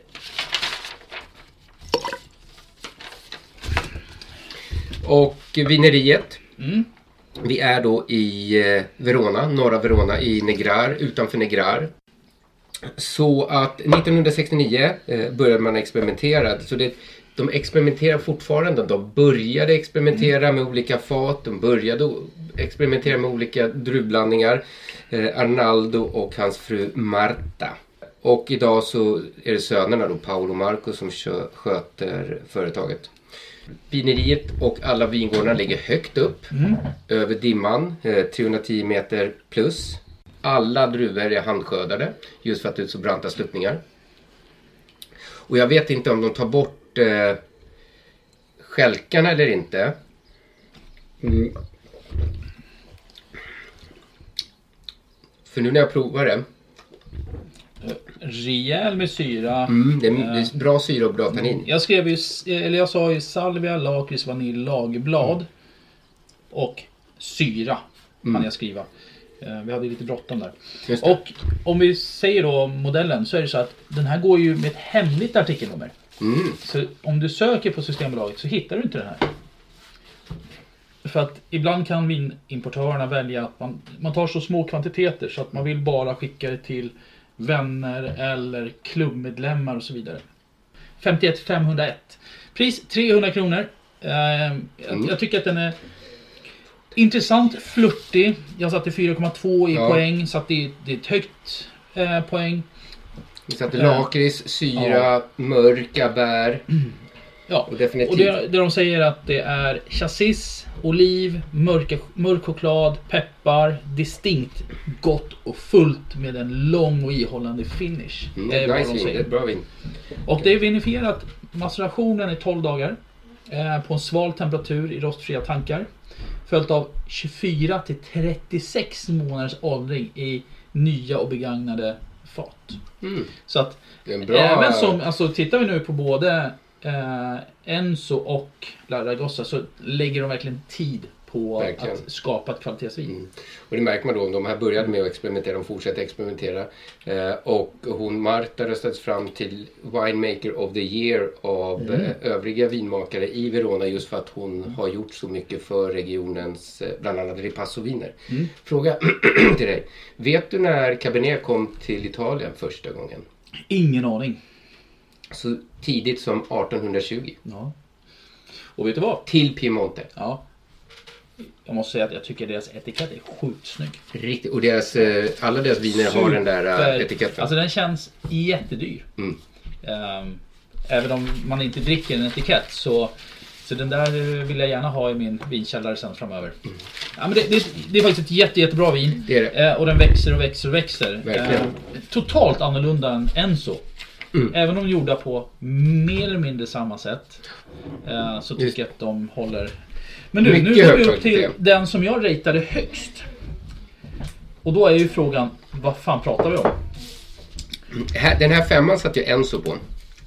Och vineriet. Mm. Vi är då i Verona, norra Verona i Negrar, utanför Negrar. Så att nittonhundrasextionio eh, började man experimentera. Så det, de experimenterar fortfarande. De började experimentera mm. med olika fat. De började experimentera med olika druvblandningar. Eh, Arnaldo och hans fru Marta. Och idag så är det sönerna då, Paolo och Marco, som kö- sköter företaget. Vineriet och alla vingårdarna ligger högt upp. Mm. Över dimman. Eh, trehundratio meter plus. Alla druvor är handskördade. Just för att det är så branta sluttningar. Och jag vet inte om de tar bort eh, skälkarna eller inte. Mm. För nu när jag provar det. Rejäl med syra. Mm, det, är, det är bra syra och bra tannin. Jag skrev ju, eller jag sa ju salvia, lakrits, vanilj, lagerblad. Mm. Och syra kan mm. jag skriva. Vi hade lite bråttom där. Och om vi säger då modellen så är det så att den här går ju med ett hemligt artikelnummer. Mm. Så om du söker på Systembolaget så hittar du inte den här. För att ibland kan vinimportörerna välja att man, man tar så små kvantiteter så att man vill bara skicka det till vänner eller klubbmedlemmar och så vidare. femtioett femhundraett. Pris trehundra kronor. Eh, mm. jag, jag tycker att den är intressant, flirtig. Jag satte fyra komma två i ja. poäng, så att det, det är ett högt eh, poäng. Vi satte lakrits, syra, ja. mörka bär. Mm. Ja, och, definitivt. och det, det de säger att det är chassis, oliv, mörka, mörk choklad, peppar, distinkt, gott och fullt med en lång och ihållande finish. Mm, det är nice, vad de säger. Det är bra vin. Och det är vinifierat. Macerationen är tolv dagar eh, på en sval temperatur i rostfria tankar. Följt av tjugofyra till trettiosex månaders åldring i nya och begagnade fat. Mm. Så att det är en bra... även som, alltså tittar vi nu på både eh, Enzo och Laragossa så lägger de verkligen tid på verkligen. att skapa ett kvalitetsvin. Mm. Och det märker man då, om de här började med att experimentera, de fortsätter experimentera. Eh, och hon Marta röstades fram till Winemaker of the Year av mm. eh, övriga vinmakare i Verona, just för att hon mm. har gjort så mycket för regionens, eh, bland annat Ripasso-viner. Mm. Fråga till dig. Vet du när Cabernet kom till Italien första gången? Ingen aning. Så tidigt som arton tjugo. Ja. Och vet du vad? Till Piemonte. Ja. Jag måste säga att jag tycker deras etikett är sjukt snygg. Riktigt. Och deras, alla deras viner Super. har den där etiketten. Alltså den känns jättedyr. Mm. Um, även om man inte dricker en etikett så, så den där vill jag gärna ha i min vinkällare sen framöver. Mm. Ja, men det, det, det är faktiskt ett jätte, jättebra vin. Det är det. Uh, och den växer och växer och växer. Verkligen. Uh, totalt annorlunda än Enzo. Mm. Även om de gjorda på mer eller mindre samma sätt uh, så tycker Just. jag att de håller... Men nu, nu går vi upp till den som jag ratade högst. Och då är ju frågan, vad fan pratar vi om? Den här femman satt ju Enzo på.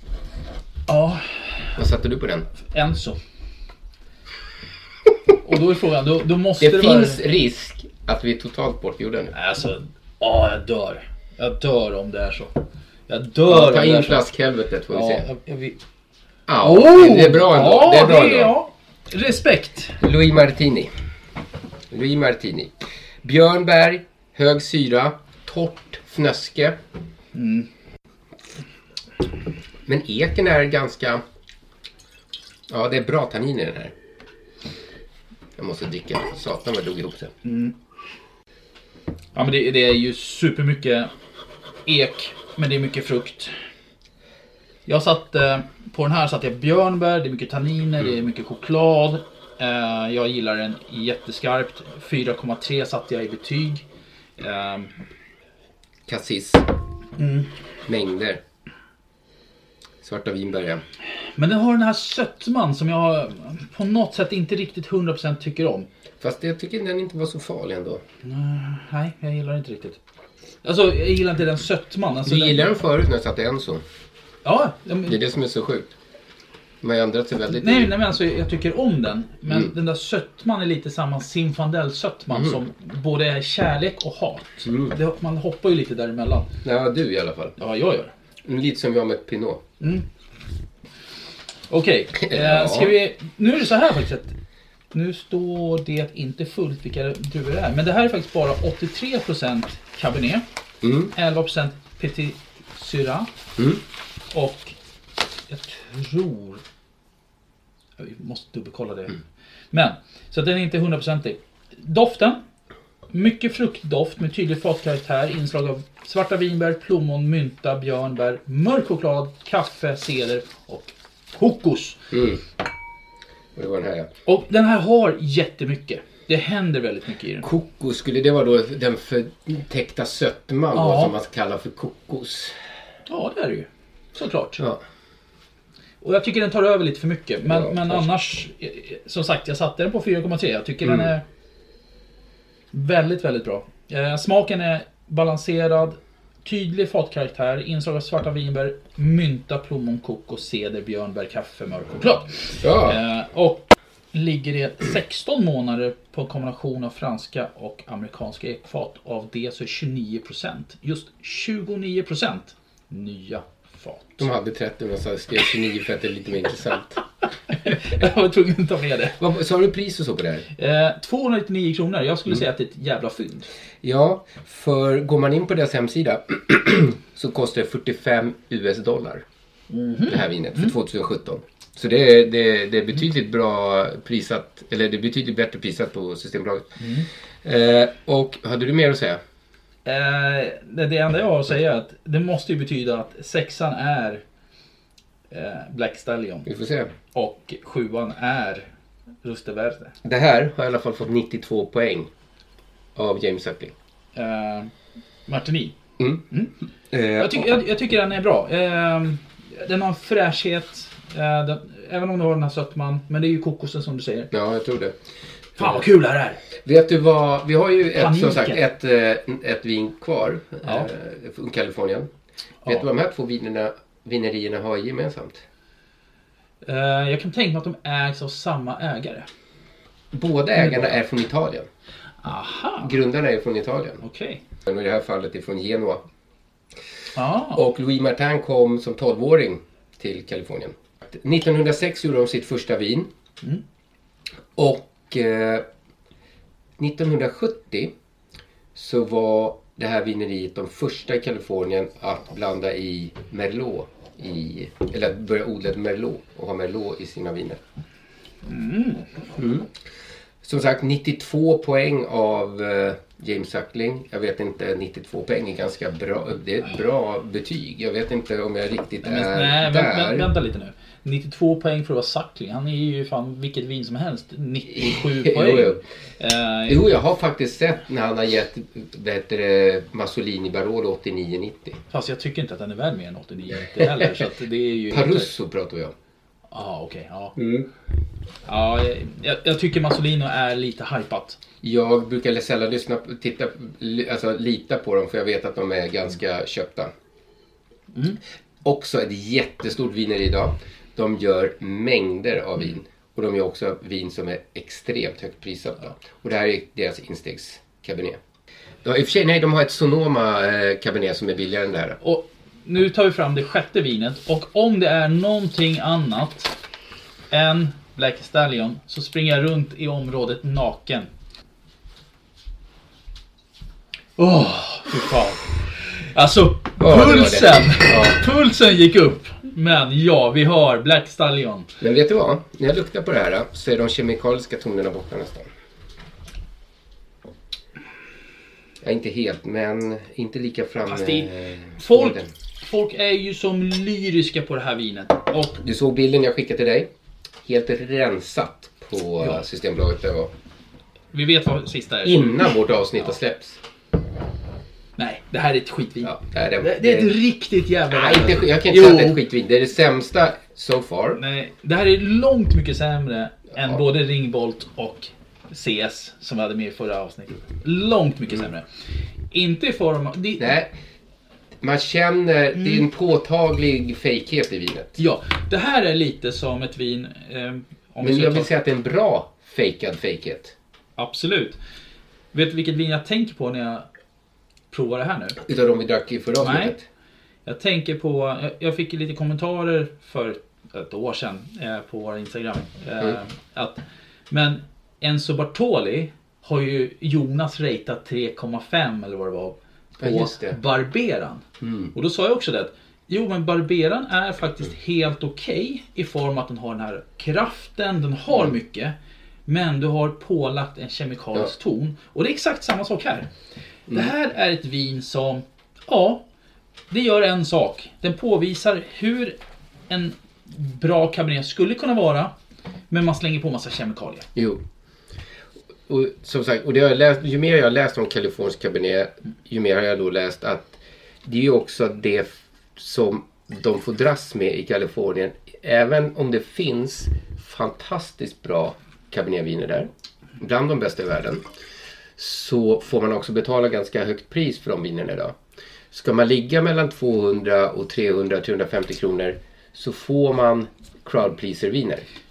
Ja. Vad satte du på den? Enzo. Och då är frågan, då, då måste det... Det finns vara... risk att vi är totalt bortgjorda nu. Alltså, ja, jag dör. Jag dör om det är så. Jag dör. Ja, ta in flaskhelvetet får vi ja, se. Jag, jag vill... Ja, oh, det är bra ändå. Ja, det är bra det är, ändå. Ja. Respekt. Louis Martini. Louis Martini. Björnberg, hög syra, torrt fnöske. Mm. Men eken är ganska... Ja, det är bra tannin i den här. Jag måste dricka. Satan vad drog ihop sig. Mm. Ja, men det, det är ju supermycket ek, men det är mycket frukt. Jag satt eh, på den här satt jag björnbär, det är mycket tanniner, mm. det är mycket choklad. Eh, jag gillar den jätteskarpt. fyra komma tre satte jag i betyg. Eh, Cassis. Mm. Mängder. Svarta vinbär. Men den har den här sötman som jag på något sätt inte riktigt hundra procent tycker om. Fast jag tycker den inte var så farlig ändå. Mm, nej, jag gillar inte riktigt. Alltså, jag gillar inte den sötman. Alltså, du den... gillar den förut när jag satte en så. Ja. Jag... Det är det som är så sjukt. Man har ändrat sig väldigt. Nej, nej men alltså jag tycker om den. Men mm. den där sötman är lite samma Zinfandel-sötman mm. som både är kärlek och hat. Mm. Det, man hoppar ju lite däremellan. Ja, du i alla fall. Ja, jag gör. Lite som jag med Pinot. Mm. Okej, okay. ja. eh, ska vi... Nu är det så här faktiskt att nu står det inte fullt vilka druvor det är. Men det här är faktiskt bara åttiotre procent Cabernet. Mm. elva procent Petit Syrah. Mm. Och jag tror... Vi måste dubbelkolla det. Mm. Men, så att den är inte hundraprocentig. Doften. Mycket fruktdoft med tydlig fatkaraktär. Inslag av svarta vinbär, plommon, mynta, björnbär, mörk choklad, kaffe, ceder och kokos. Mm. Och det var den här, ja. Och den här har jättemycket. Det händer väldigt mycket i den. Kokos, skulle det vara då den förtäckta sötman ja. Som man kallar för kokos? Ja, det är det ju. Såklart. Ja. Och jag tycker den tar över lite för mycket. Men, ja, men annars, som sagt, jag satte den på fyra komma tre. Jag tycker mm. den är väldigt, väldigt bra. Eh, smaken är balanserad. Tydlig fatkaraktär. Inslag av svarta vinbär, mynta, plommon, kokos, ceder, björnbär, kaffe, mörk choklad. Ja. Eh, och ligger det sexton månader på en kombination av franska och amerikanska ekfat. Av det så är tjugonio procent. Just tjugonio procent nya fat. De hade trettio men så skrev tjugonio för att det är lite mer intressant. Jag var tvungen att ta med det. Vad, så har du pris och så på det här? Eh, tvåhundranittionio kronor. Jag skulle mm. säga att det är ett jävla fynd. Ja, för går man in på deras hemsida så kostar det fyrtiofem U S dollar. Mm-hmm. Det här vinet för tjugohundrasjutton. Så det är, det, det är betydligt bra prisat, eller det är betydligt bättre prisat på Systembolaget. Mm. Eh, och hade du mer att säga? Eh, det, det enda jag har att säga är att det måste ju betyda att sexan är eh, Black Stallion. Vi får se. Och sjuan är Rusteverde. Det här har i alla fall fått nittiotvå poäng av James Suckling. Eh, Martini. Mm. Mm. Eh, jag, ty- jag, jag tycker den är bra. Eh, den har en fräschhet. Eh, den, även om det har den här sötman. Men det är ju kokosen som du säger. Ja, jag tror det. Fan vad kul det här är. Vet du vad? Vi har ju ett, som sagt, ett, ett vin kvar. Ja. Eh, från Kalifornien. Ja. Vet du vad de här två vinerna, vinerierna har gemensamt? Eh, jag kan tänka mig att de ägs av samma ägare. Båda ägarna är från Italien. Aha. Grundarna är från Italien. Okej. Okay. I det här fallet är från Genua. Ah. Och Louis Martin kom som tolvåring till Kalifornien. nittonhundrasex gjorde de sitt första vin. Mm. Och eh, nittonhundrasjuttio så var det här vineriet de första i Kalifornien att blanda i Merlot. I, eller att börja odla Merlot och ha Merlot i sina viner. Mm. Mm. Som sagt, nittiotvå poäng av uh, James Suckling. Jag vet inte, nittiotvå poäng är ganska bra. Det är ett bra betyg. Jag vet inte om jag riktigt nej, är nej, där. Vänta, vänta lite nu. nittiotvå poäng för att vara Suckling. Han är ju fan vilket vin som helst. nittiosju poäng. jo, jo. Uh, jo, jag har faktiskt sett när han har gett bättre Massolini Barolo åttionio nittio. Fast jag tycker inte att den är värd mer än åttionio nittio heller. Så att det är ju Parusso inte... pratar vi om. Ah, okej, okay, ja. Mm. Ja, jag, jag tycker Massolino är lite hypat. Jag brukar sällan lyssna, titta, alltså lita på dem för jag vet att de är ganska köpta. Mm. Också ett jättestort viner idag. De gör mängder av vin. Och de gör också vin som är extremt högt prissatta. Och det här är deras instegs cabernet. Ja, i och för sig, nej, de har ett Sonoma eh, cabernet som är billigare än det här. Och nu tar vi fram det sjätte vinet. Och om det är någonting annat än Black Stallion så springer jag runt i området naken. Åh, oh, fy fan. Alltså, pulsen. Ja. Pulsen gick upp. Men ja, vi har Black Stallion. Men vet du vad? När jag luktar på det här så är de kemikaliska tonerna borta nästan. Ja, inte helt, men inte lika framme. Det, folk, folk är ju som lyriska på det här vinet. Och du såg bilden jag skickade till dig. Helt rensat på ja. Systembolaget. Det var. Vi vet vad sista är. Innan vårt avsnitt ja. har släppts. Nej, det här är ett skitvin. Ja, det, är det, det, det är ett riktigt jävla... Nej, inte, jag kan inte jo. säga att det är ett skitvin. Det är det sämsta so far. Nej, det här är långt mycket sämre ja. än både Ringbolt och C S som vi hade med i förra avsnittet. Långt mycket mm. sämre. Inte i form av... Det... Nej, man känner... Mm. Det är en påtaglig fejkhet i vinet. Ja, det här är lite som ett vin... Eh, om Men jag vill ta... säga att det är en bra fejkad fejkhet. Absolut. Vet du vilket vin jag tänker på när jag provar det här nu? Utav de vi drack i förra avsnittet? Nej. Jag tänker på... Jag, jag fick lite kommentarer för ett år sedan eh, på vår Instagram. Eh, mm. att, men Enzo Bartoli har ju Jonas ratat tre komma fem eller vad det var på ja, det. Barberan. Mm. Och då sa jag också det att jo, men Barberan är faktiskt mm. helt okej okay, i form att den har den här kraften, den har mm. mycket. Men du har pålagt en kemikalisk ja. ton. Och det är exakt samma sak här. Mm. Det här är ett vin som, ja, det gör en sak. Den påvisar hur en bra cabernet skulle kunna vara, men man slänger på massa kemikalier. Jo. Och som sagt, och det har jag läst, ju mer jag har läst om kalifornisk cabernet, ju mer har jag då läst att det är ju också det som de får dras med i Kalifornien. Även om det finns fantastiskt bra cabernetviner där, bland de bästa i världen, så får man också betala ganska högt pris för de vinerna idag. Ska man ligga mellan tvåhundra och trehundra till trehundrafemtio kronor så får man crowd pleaser viner.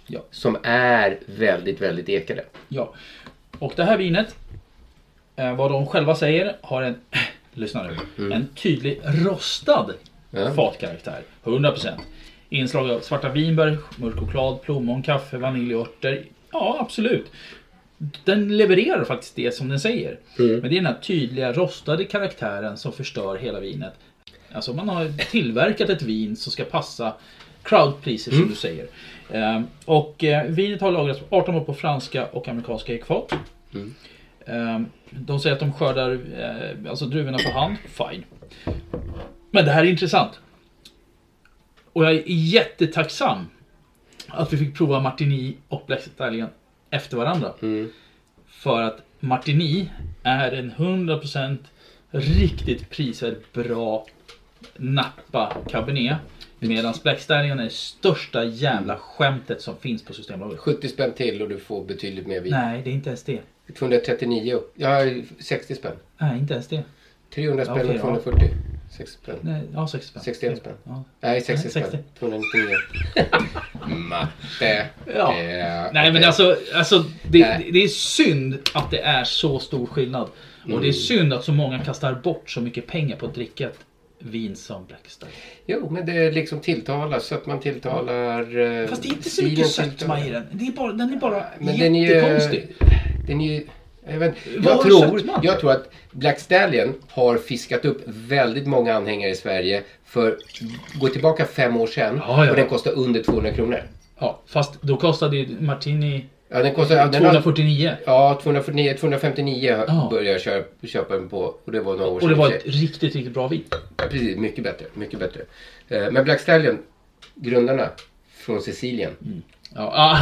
Ja. Som är väldigt, väldigt ekade. Ja. Och det här vinet, eh, vad de själva säger, har en, lyssna nu, mm. en tydlig rostad ja. fatkaraktär. hundra procent. Inslag av svarta vinbär, mörk choklad, plommon, kaffe, vanilj och örter. Ja, absolut. Den levererar faktiskt det som den säger. Mm. Men det är den här tydliga rostade karaktären som förstör hela vinet. Alltså man har tillverkat ett vin som ska passa crowdpriser mm. som du säger. Um, och uh, vinet har lagrats på arton år på franska och amerikanska ekfat. Mm. Um, de säger att de skördar uh, alltså druvorna på hand. Fine. Men det här är intressant. Och jag är jättetacksam att vi fick prova Martini och Black Stallion efter varandra. Mm. För att Martini är en hundra procent riktigt prisad bra Napa Cabernet. Medan Black Stallion är det största jävla skämtet som finns på Systembolaget. sjuttio spänn till och du får betydligt mer vin. Nej, det är inte ens det. tvåhundratrettionio. Ja, sextio spänn. Nej, inte ens det. trehundra spänn och tvåhundrafyrtio. sextio spänn. Nej, ja, sextio spänn. sextioen spänn. Ja. Nej, sextio spänn. tvåhundranittionio. Matte. Ja. Eh, Nej, men alltså, alltså det, det är synd att det är så stor skillnad. Mm. Och det är synd att så många kastar bort så mycket pengar på att dricka ett vin som Black Stallion. Jo, men det liksom tilltalar så att man tilltalar... Ja. Fast det är inte så mycket sötma i den. Det är bara, den är bara men jättekonstig. Den är ju... Jag, vet, jag, tror, jag tror att Black Stallion har fiskat upp väldigt många anhängare i Sverige för gå tillbaka fem år sedan ja, ja. och den kostar under tvåhundra kronor. Ja, fast då kostade ju Martini ja, den kostar, tvåhundrafyrtionio. Den har, ja, tvåhundrafyrtionio, tvåhundrafemtionio ja. började jag köpa, köpa den på och det var några år sedan. Och det var ett riktigt, riktigt bra vin. Ja, precis, mycket bättre, mycket bättre. Men Black Stallion, grundarna från Sicilien. Mm. Ja.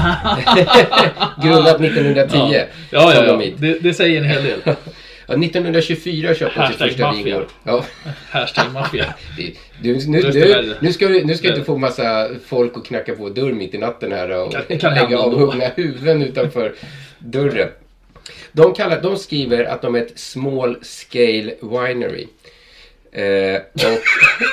Grundat nittonhundratio. Ja, ja, ja, ja. Det, det säger en hel del. Ja, nittonhundratjugofyra köpte sitt första vingård. Ja. Hashtag maffia. Du, nu, nu, nu, nu ska du nu ska inte få massa folk att knacka på dörr mitt i natten här och kan, kan lägga avhuggna huvuden utanför dörren. De, kallar, de skriver att de är ett small scale winery. Eh, och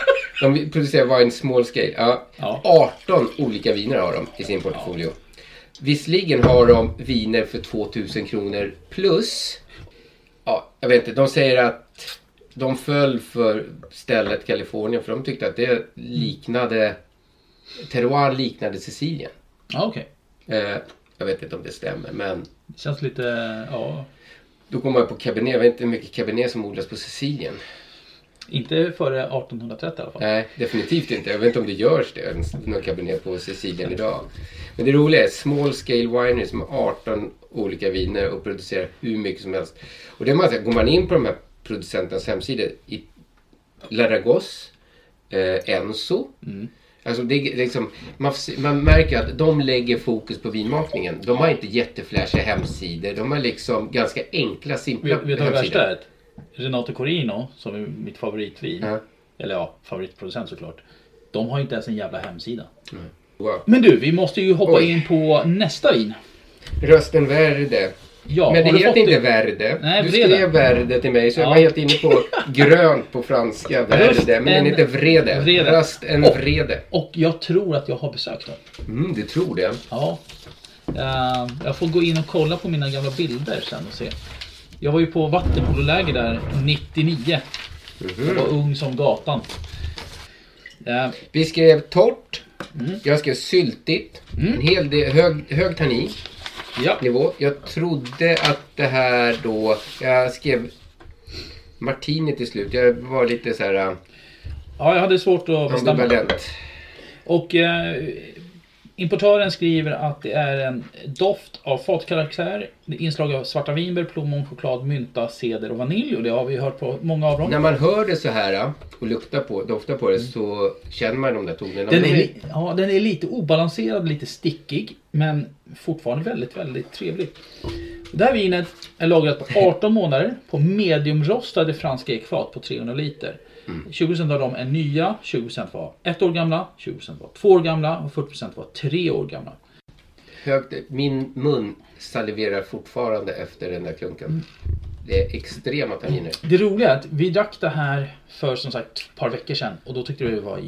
de producerar wine small scale. Ja, ja. arton olika viner har de i sin portfolio. Ja. Visserligen har de viner för tvåtusen kronor plus. Ja, jag vet inte. De säger att de föll för stället Kalifornien för de tyckte att det liknade terroir liknade Sicilien. Ja, okej. Okay. Eh, jag vet inte om det stämmer, men det känns lite, ja. Då kommer jag på Cabernet. Jag vet inte hur mycket Cabernet som odlas på Sicilien. Inte före artonhundratrettio i alla fall. Nej, definitivt inte. Jag vet inte om det görs det. Någon Cabernet på Sicilien idag. Men det roliga är small scale winery som har arton olika viner och producerar hur mycket som helst. Och det är man säger, går man in på de här producenternas hemsidor i Laragos, eh, Enzo. Mm. Alltså det är liksom, man, man märker att de lägger fokus på vinmakningen. De har inte jätteflashiga hemsidor. De har liksom ganska enkla, simpla vet, vet hemsidor. Vet du vad värsta är? Renato Corino, som är mitt favoritvin, ja. eller ja, favoritproducent såklart. De har inte ens en jävla hemsida. Mm. Wow. Men du, vi måste ju hoppa Oj. in på nästa vin. Rösten Verde. Ja, men det heter inte det? Verde. Nej, du skrev Verde till mig så ja. jag var helt inne på grönt på franska. Verde, men den heter Vrede. Vrede. Röst en och, Vrede. Och jag tror att jag har besökt den. Mm, du tror det? Ja. Uh, jag får gå in och kolla på mina gamla bilder sen och se. Jag var ju på vattenpololäger där nittionio. Mm-hmm. Jag var ung som gatan. Uh, Vi skrev torrt. Mm. Jag skrev syltigt. Mm. En hel del hög, hög tannin. Ja. Nivå. Jag trodde att det här då... Jag skrev Martini till slut. Jag var lite så här... Ja, jag hade svårt att bestämma. Ambivalent. Och eh, importören skriver att det är en doft av fatkaraktär. Inslag av svarta vinbär, plommon, choklad, mynta, ceder och vanilj. Och det har vi hört på många av dem. När man hör det så här och luktar på, doftar på det mm. så känner man de där tonerna. Den är, li- ja, den är lite obalanserad, lite stickig. Men fortfarande väldigt, väldigt trevlig. Det här vinet är lagrat på arton månader på mediumrostade franska ekfat på trehundra liter. Mm. tjugo procent av dem är nya, tjugo procent var ett år gamla, tjugo procent var två år gamla och fyrtio procent var tre år gamla. Högt, min mun saliverar fortfarande efter den där klunken. Mm. Det är extrema tanniner. Det roliga är att vi drack det här för som sagt ett par veckor sedan och då tyckte vi det var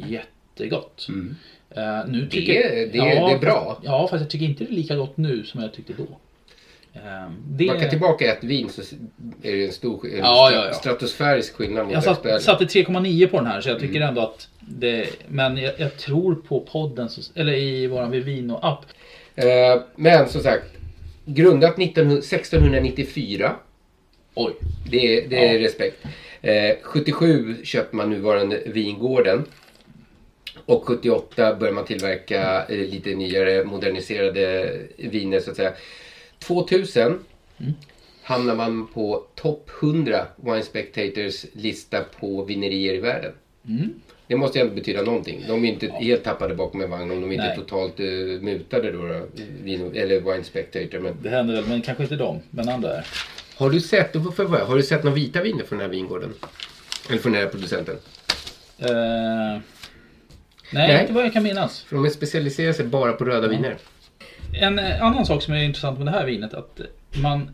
jättegott. Mm. Uh, nu det, tycker, är, det, ja, det är bra. Fast, ja, fast jag tycker inte det är lika gott nu som jag tyckte då. Uh, det... Man kan tillbaka ett vin så är det en stor en ja, ja, ja. stratosfärisk skillnad mot jag satt, satte tre komma nio på den här så jag tycker mm. ändå att det, men jag, jag tror på podden eller i våran Vivino-app. Uh, men som sagt, grundat sextonhundranittiofyra. Oj. Det är, det är ja. respekt. Uh, sjuttiosju köpte man nuvarande vingården. Och sjuttioåtta började man tillverka uh, lite nyare moderniserade viner så att säga. tvåtusen mm. hamnar man på topp hundra Wine Spectators lista på vinerier i världen. Mm. Det måste ju ändå betyda någonting. De är inte ja. helt tappade bakom en vagn om de inte Nej. är totalt uh, mutade då, då vin, eller Wine Spectator. Men... Det händer väl, men kanske inte de, men andra är. Har du sett, för vad, har du sett några vita viner från den här vingården? Eller från den här producenten? Uh, nej, nej, inte vad jag kan minnas. För de är specialiserar sig bara på röda mm. viner. En annan sak som är intressant med det här vinet att man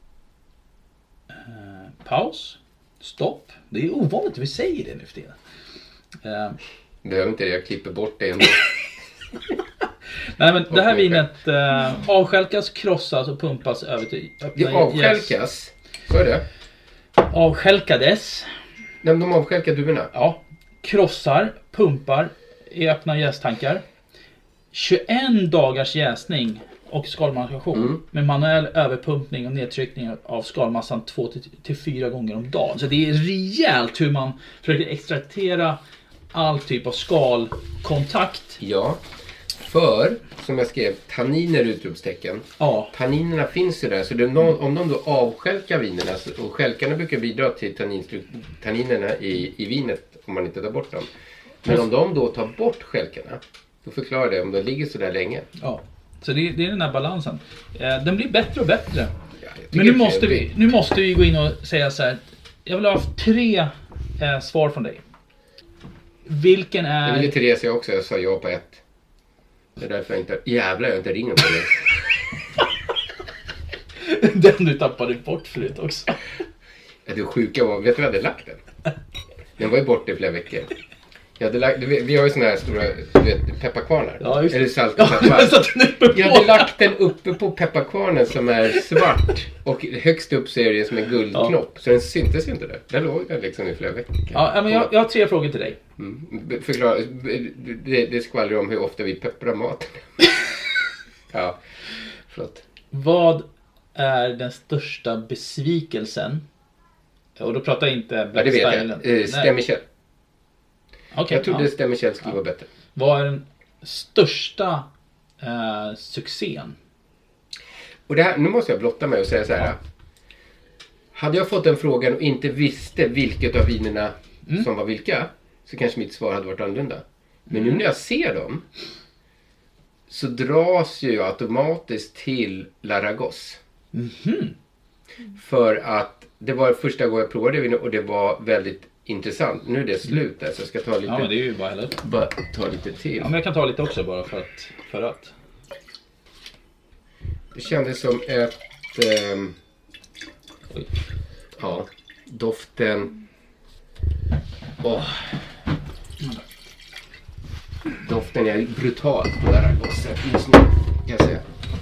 eh, paus, stopp. Det är ovanligt att vi säger det nu för tiden. Eh, Behöver inte det, jag klipper bort det ändå. Nej men det här vinet eh, avskälkas, krossas och pumpas över till öppna. Det avskälkas? Så är det? Avskälkades. Nej, de avskälkar duvorna? Ja. Krossar, pumpar i öppna jästankar. tjugoen dagars jäsning och skalmanipulation mm. med manuell överpumpning och nedtryckning av skalmassan två till fyra gånger om dagen. Så det är rejält hur man försöker extraktera all typ av skalkontakt. Ja, för som jag skrev, tanniner utropstecken. Ja. Tanninerna finns ju där, så det någon, om de då avskälkar vinerna, och skälkarna brukar bidra till tannin, tanninerna i, i vinet om man inte tar bort dem. Men om de då tar bort skälkarna, då förklarar det om de ligger så där länge. Ja, så det, det är den här balansen. Eh, den blir bättre och bättre. Ja, men nu måste, vi, nu måste vi gå in och säga så här. Jag vill ha tre eh, svar från dig. Vilken är... Det ville Therese jag också, jag sa ja på ett. Det är därför jag inte... Jävlar, jag inte ringer på dig. Den du tappade bort förut också. Ja, det sjuka var... Vet du vad jag hade lagt den? Den var ju borta i flera veckor. Jag hade lagt, vi har ju såna här stora du vet, pepparkvarnar. Ja, just det. Eller salt och peppar. Ja, jag hade lagt den uppe på pepparkvarnen som är svart. Och högst upp så är det som en guldknopp. Ja. Så den syntes inte där. Där låg den liksom i flera veckor. Ja, men jag, jag har tre frågor till dig. Mm. Förklara, det, det skvallrar om hur ofta vi pepprar maten. Ja, förlåt. Vad är den största besvikelsen? Och då pratar jag inte Black ja, det vet jag. Eh, Stämmichel. Okay, jag trodde ja. Stämmichel skulle ja. vara bättre. Vad är den största eh, succén? Och det här, nu måste jag blotta mig och säga så här. Ja. Hade jag fått den frågan och inte visste vilket av vinerna mm. som var vilka, så kanske mitt svar hade varit annorlunda. Men mm. nu när jag ser dem så dras ju jag automatiskt till Laragos. Mm-hmm. För att det var första gången jag provade det och det var väldigt intressant. Nu är det slut där så jag ska ta lite... Ja, men det är ju bara heller. Bara ta lite till. Ja, men jag kan ta lite också bara för att... För att. Det kändes som ett... Ähm, ja, doften... Åh. Doften är brutal på Laragos just nu, kan jag säga.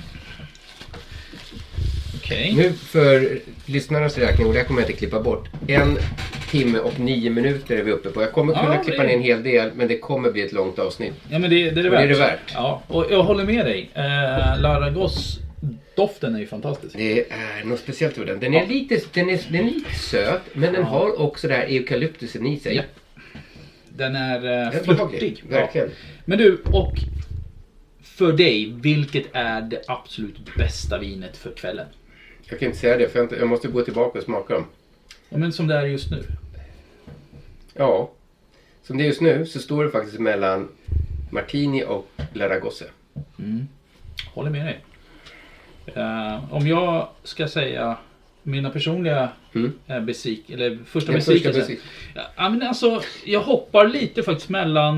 Okay. Nu för lyssnarnas räkning, och det här kommer jag inte klippa bort. En timme och nio minuter är vi uppe på. Jag kommer kunna ja, klippa det... ner en hel del, men det kommer bli ett långt avsnitt. Ja, men det, det är det värt. Det är det värt. Ja, och jag håller med dig. Eh, Laragos doften är ju fantastisk. Det är något speciellt för den. Den är, ja. lite, den är, den är lite söt, men den ja. har också det här eukalyptusen i sig. Ja. Den är eh, flörtig. Verkligen. Ja. Men du, och för dig, vilket är det absolut bästa vinet för kvällen? Jag kan inte säga det, för jag, inte, jag måste gå tillbaka och smaka dem. Ja, men som det är just nu? Ja, som det är just nu så står det faktiskt mellan Martini och Laragose. Mm. Håller med dig. Uh, om jag ska säga mina personliga mm. uh, besik eller första besvikelser. Besik. Ja, men alltså, jag hoppar lite faktiskt mellan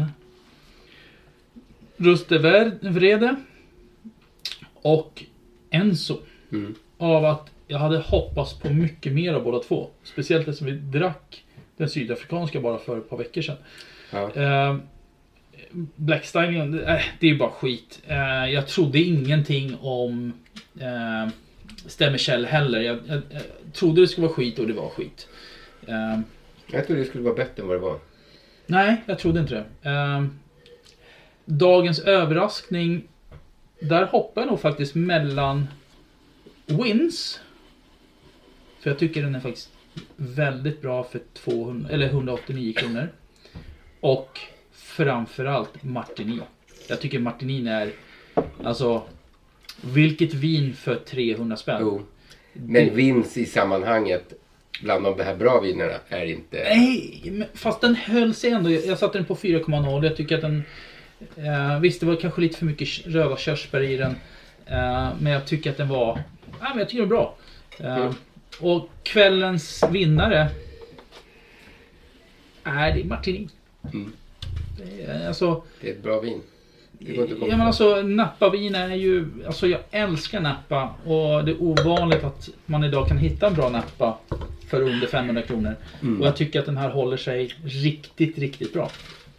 Rustevrede och Enzo. Mm. Av att jag hade hoppats på mycket mer av båda två. Speciellt eftersom vi drack den sydafrikanska bara för ett par veckor sedan. Ja. Uh, Black Stallion, äh, det är bara skit. Uh, jag trodde ingenting om uh, Stämmerkäll heller. Jag, jag, jag trodde det skulle vara skit och det var skit. Uh, jag trodde det skulle vara bättre än vad det var. Nej, jag trodde inte det. Uh, dagens överraskning, där hoppar jag nog faktiskt mellan Wins. För jag tycker den är faktiskt väldigt bra för tvåhundra, eller hundraåttionio kronor. Och framförallt Martini. Jag tycker Martinin är, alltså, vilket vin för trehundra spänn. Jo. Men Vins i sammanhanget bland de här bra vinerna är inte... Nej, fast den höll sig ändå. Jag satte den på fyra komma noll. Jag tycker att den... Eh, visst, det var kanske lite för mycket röda körsbär i den. Eh, men jag tycker att den var... Nej, men jag tycker den var bra. Eh, mm. Och kvällens vinnare är det Martini. Mm. Eh, alltså, det är ett bra vin. Ja, men alltså, Napa-vin är ju... Alltså, jag älskar Napa. Och det är ovanligt att man idag kan hitta en bra Napa för under femhundra kronor. Mm. Och jag tycker att den här håller sig riktigt, riktigt bra.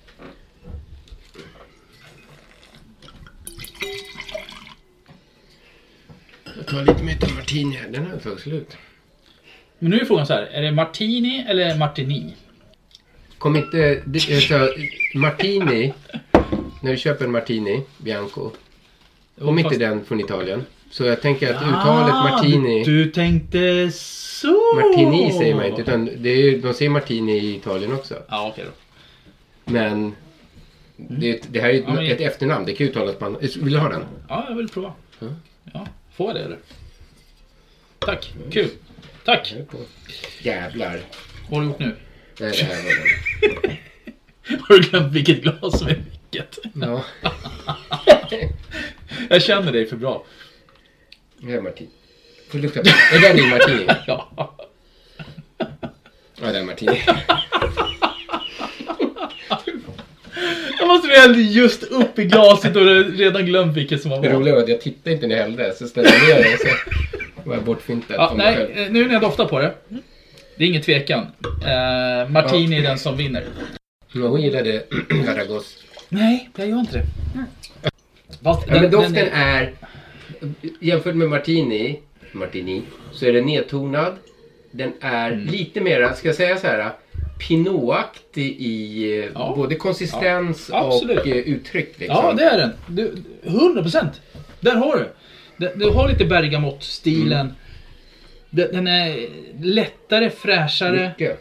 Jag tar lite mer till Martini här. Den har tagit slut. Men nu är frågan så här. Är det Martini eller Martini? Kom inte... Så, Martini... När du köper en Martini Bianco, kom inte den från Italien. Så jag tänker att uttalet ah, Martini... Du, du tänkte så! Martini säger man inte, utan det är, de säger Martini i Italien också. Ja, okej då. Men mm. det, det här är ja, men... ett efternamn, det kan ju uttalas man... Vill du ha den? Ja, jag vill prova. Mm. Ja, får jag det eller? Tack, mm. Kul. Tack! Jävlar. Vad har du gjort nu? Nej, det här var den. Har du glömt vilket glas som är vilket? Ja. Jag känner dig för bra. Det är Martini. Får lukta på. Är det din Martini? Ja. Ja, det är Martini. Jag måste väl just upp i glaset och redan glömt vilket som var det roliga var att jag tittade inte när jag hällde. Så ställde jag ner det så var jag bortfintad. Ja, nej, nu när jag doftar på det. Det är ingen tvekan. Uh, Martini ja. Är den som vinner. Men hon gillade Garagos. Nej, jag gör inte det. Mm. Fast, ja, den, men doften är... är... Jämfört med Martini, Martini så är den nedtonad. Den är mm. lite mer, ska jag säga så här, pinot-aktig i ja. Både konsistens ja, och uttryck. Liksom. Ja, det är den. Du, hundra procent. Där har du. Du, du har lite Bergamot-stilen. Mm. Den, den är lättare, fräschare. Mycket.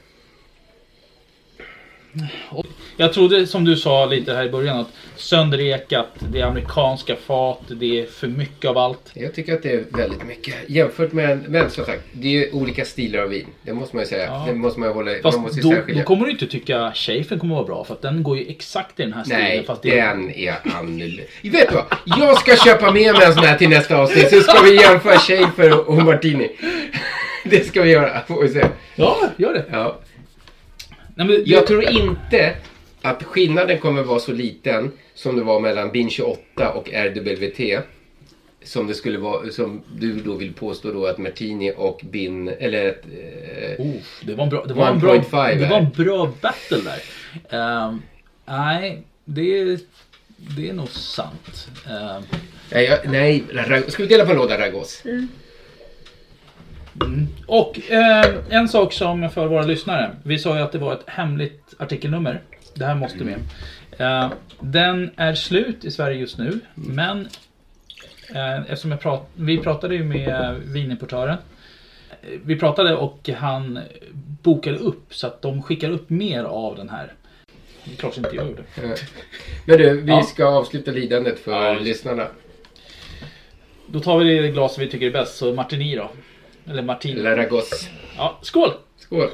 Jag trodde, som du sa lite här i början, att sönderekat, det är amerikanska fat, det är för mycket av allt. Jag tycker att det är väldigt mycket. Jämfört med, men som sagt, det är ju olika stilar av vin. Det måste man ju säga. Ja. Det måste man ju hålla. Fast man måste då, då kommer du inte tycka Schaefer kommer vara bra, för att den går ju exakt i den här stilen. Nej, fast det den är annorlunda. Vet du vad? Jag ska köpa med mig en sån här till nästa avsnitt, så ska vi jämföra Schaefer och Martini. Det ska vi göra, får vi se. Ja, gör det. Ja. Nej, men jag tror inte att skillnaden kommer vara så liten som det var mellan Bin tjugoåtta och R W T, som det skulle vara, som du då vill påstå då att Martini och Bin eller ett, eh, oh, det var en bra det var en bra, det var en bra battle där. Um, nej, det är det är nog sant. Um, nej, jag, nej, ska vi dela på en låda Ragos? Mm. Mm. Och eh, en sak som för våra lyssnare, vi sa ju att det var ett hemligt artikelnummer. Det här måste med. Eh, den är slut i Sverige just nu, men eh, eftersom jag prat, vi pratade ju med vinimportören. Vi pratade och han bokade upp så att de skickar upp mer av den här. Det är klart inte jag gjorde. Men du, vi ja. ska avsluta lidandet för ja. lyssnarna. Då tar vi det glas vi tycker är bäst, så Martini då. Eller Martini. Eller Ragos. Ja, skål! Skål!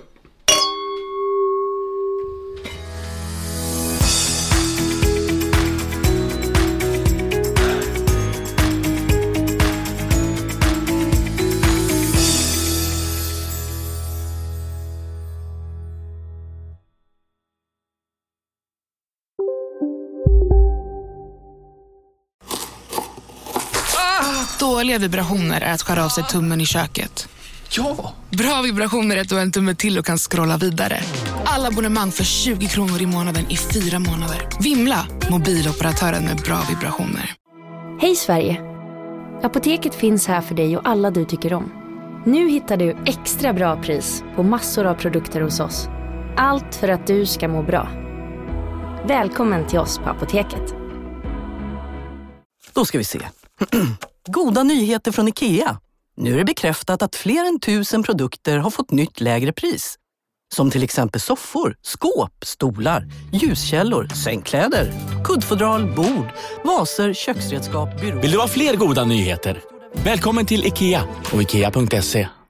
Dåliga vibrationer är att skära av sig tummen i köket. Ja! Bra vibrationer är att du har en tumme till och kan scrolla vidare. Alla alla abonnemang för tjugo kronor i månaden i fyra månader. Vimla, mobiloperatören med bra vibrationer. Hej Sverige! Apoteket finns här för dig och alla du tycker om. Nu hittar du extra bra pris på massor av produkter hos oss. Allt för att du ska må bra. Välkommen till oss på Apoteket. Då ska vi se. Goda nyheter från IKEA. Nu är det bekräftat att fler än tusen produkter har fått nytt lägre pris. Som till exempel soffor, skåp, stolar, ljuskällor, sängkläder, kuddfodral, bord, vaser, köksredskap, byråer. Vill du ha fler goda nyheter? Välkommen till IKEA och ikea punkt se.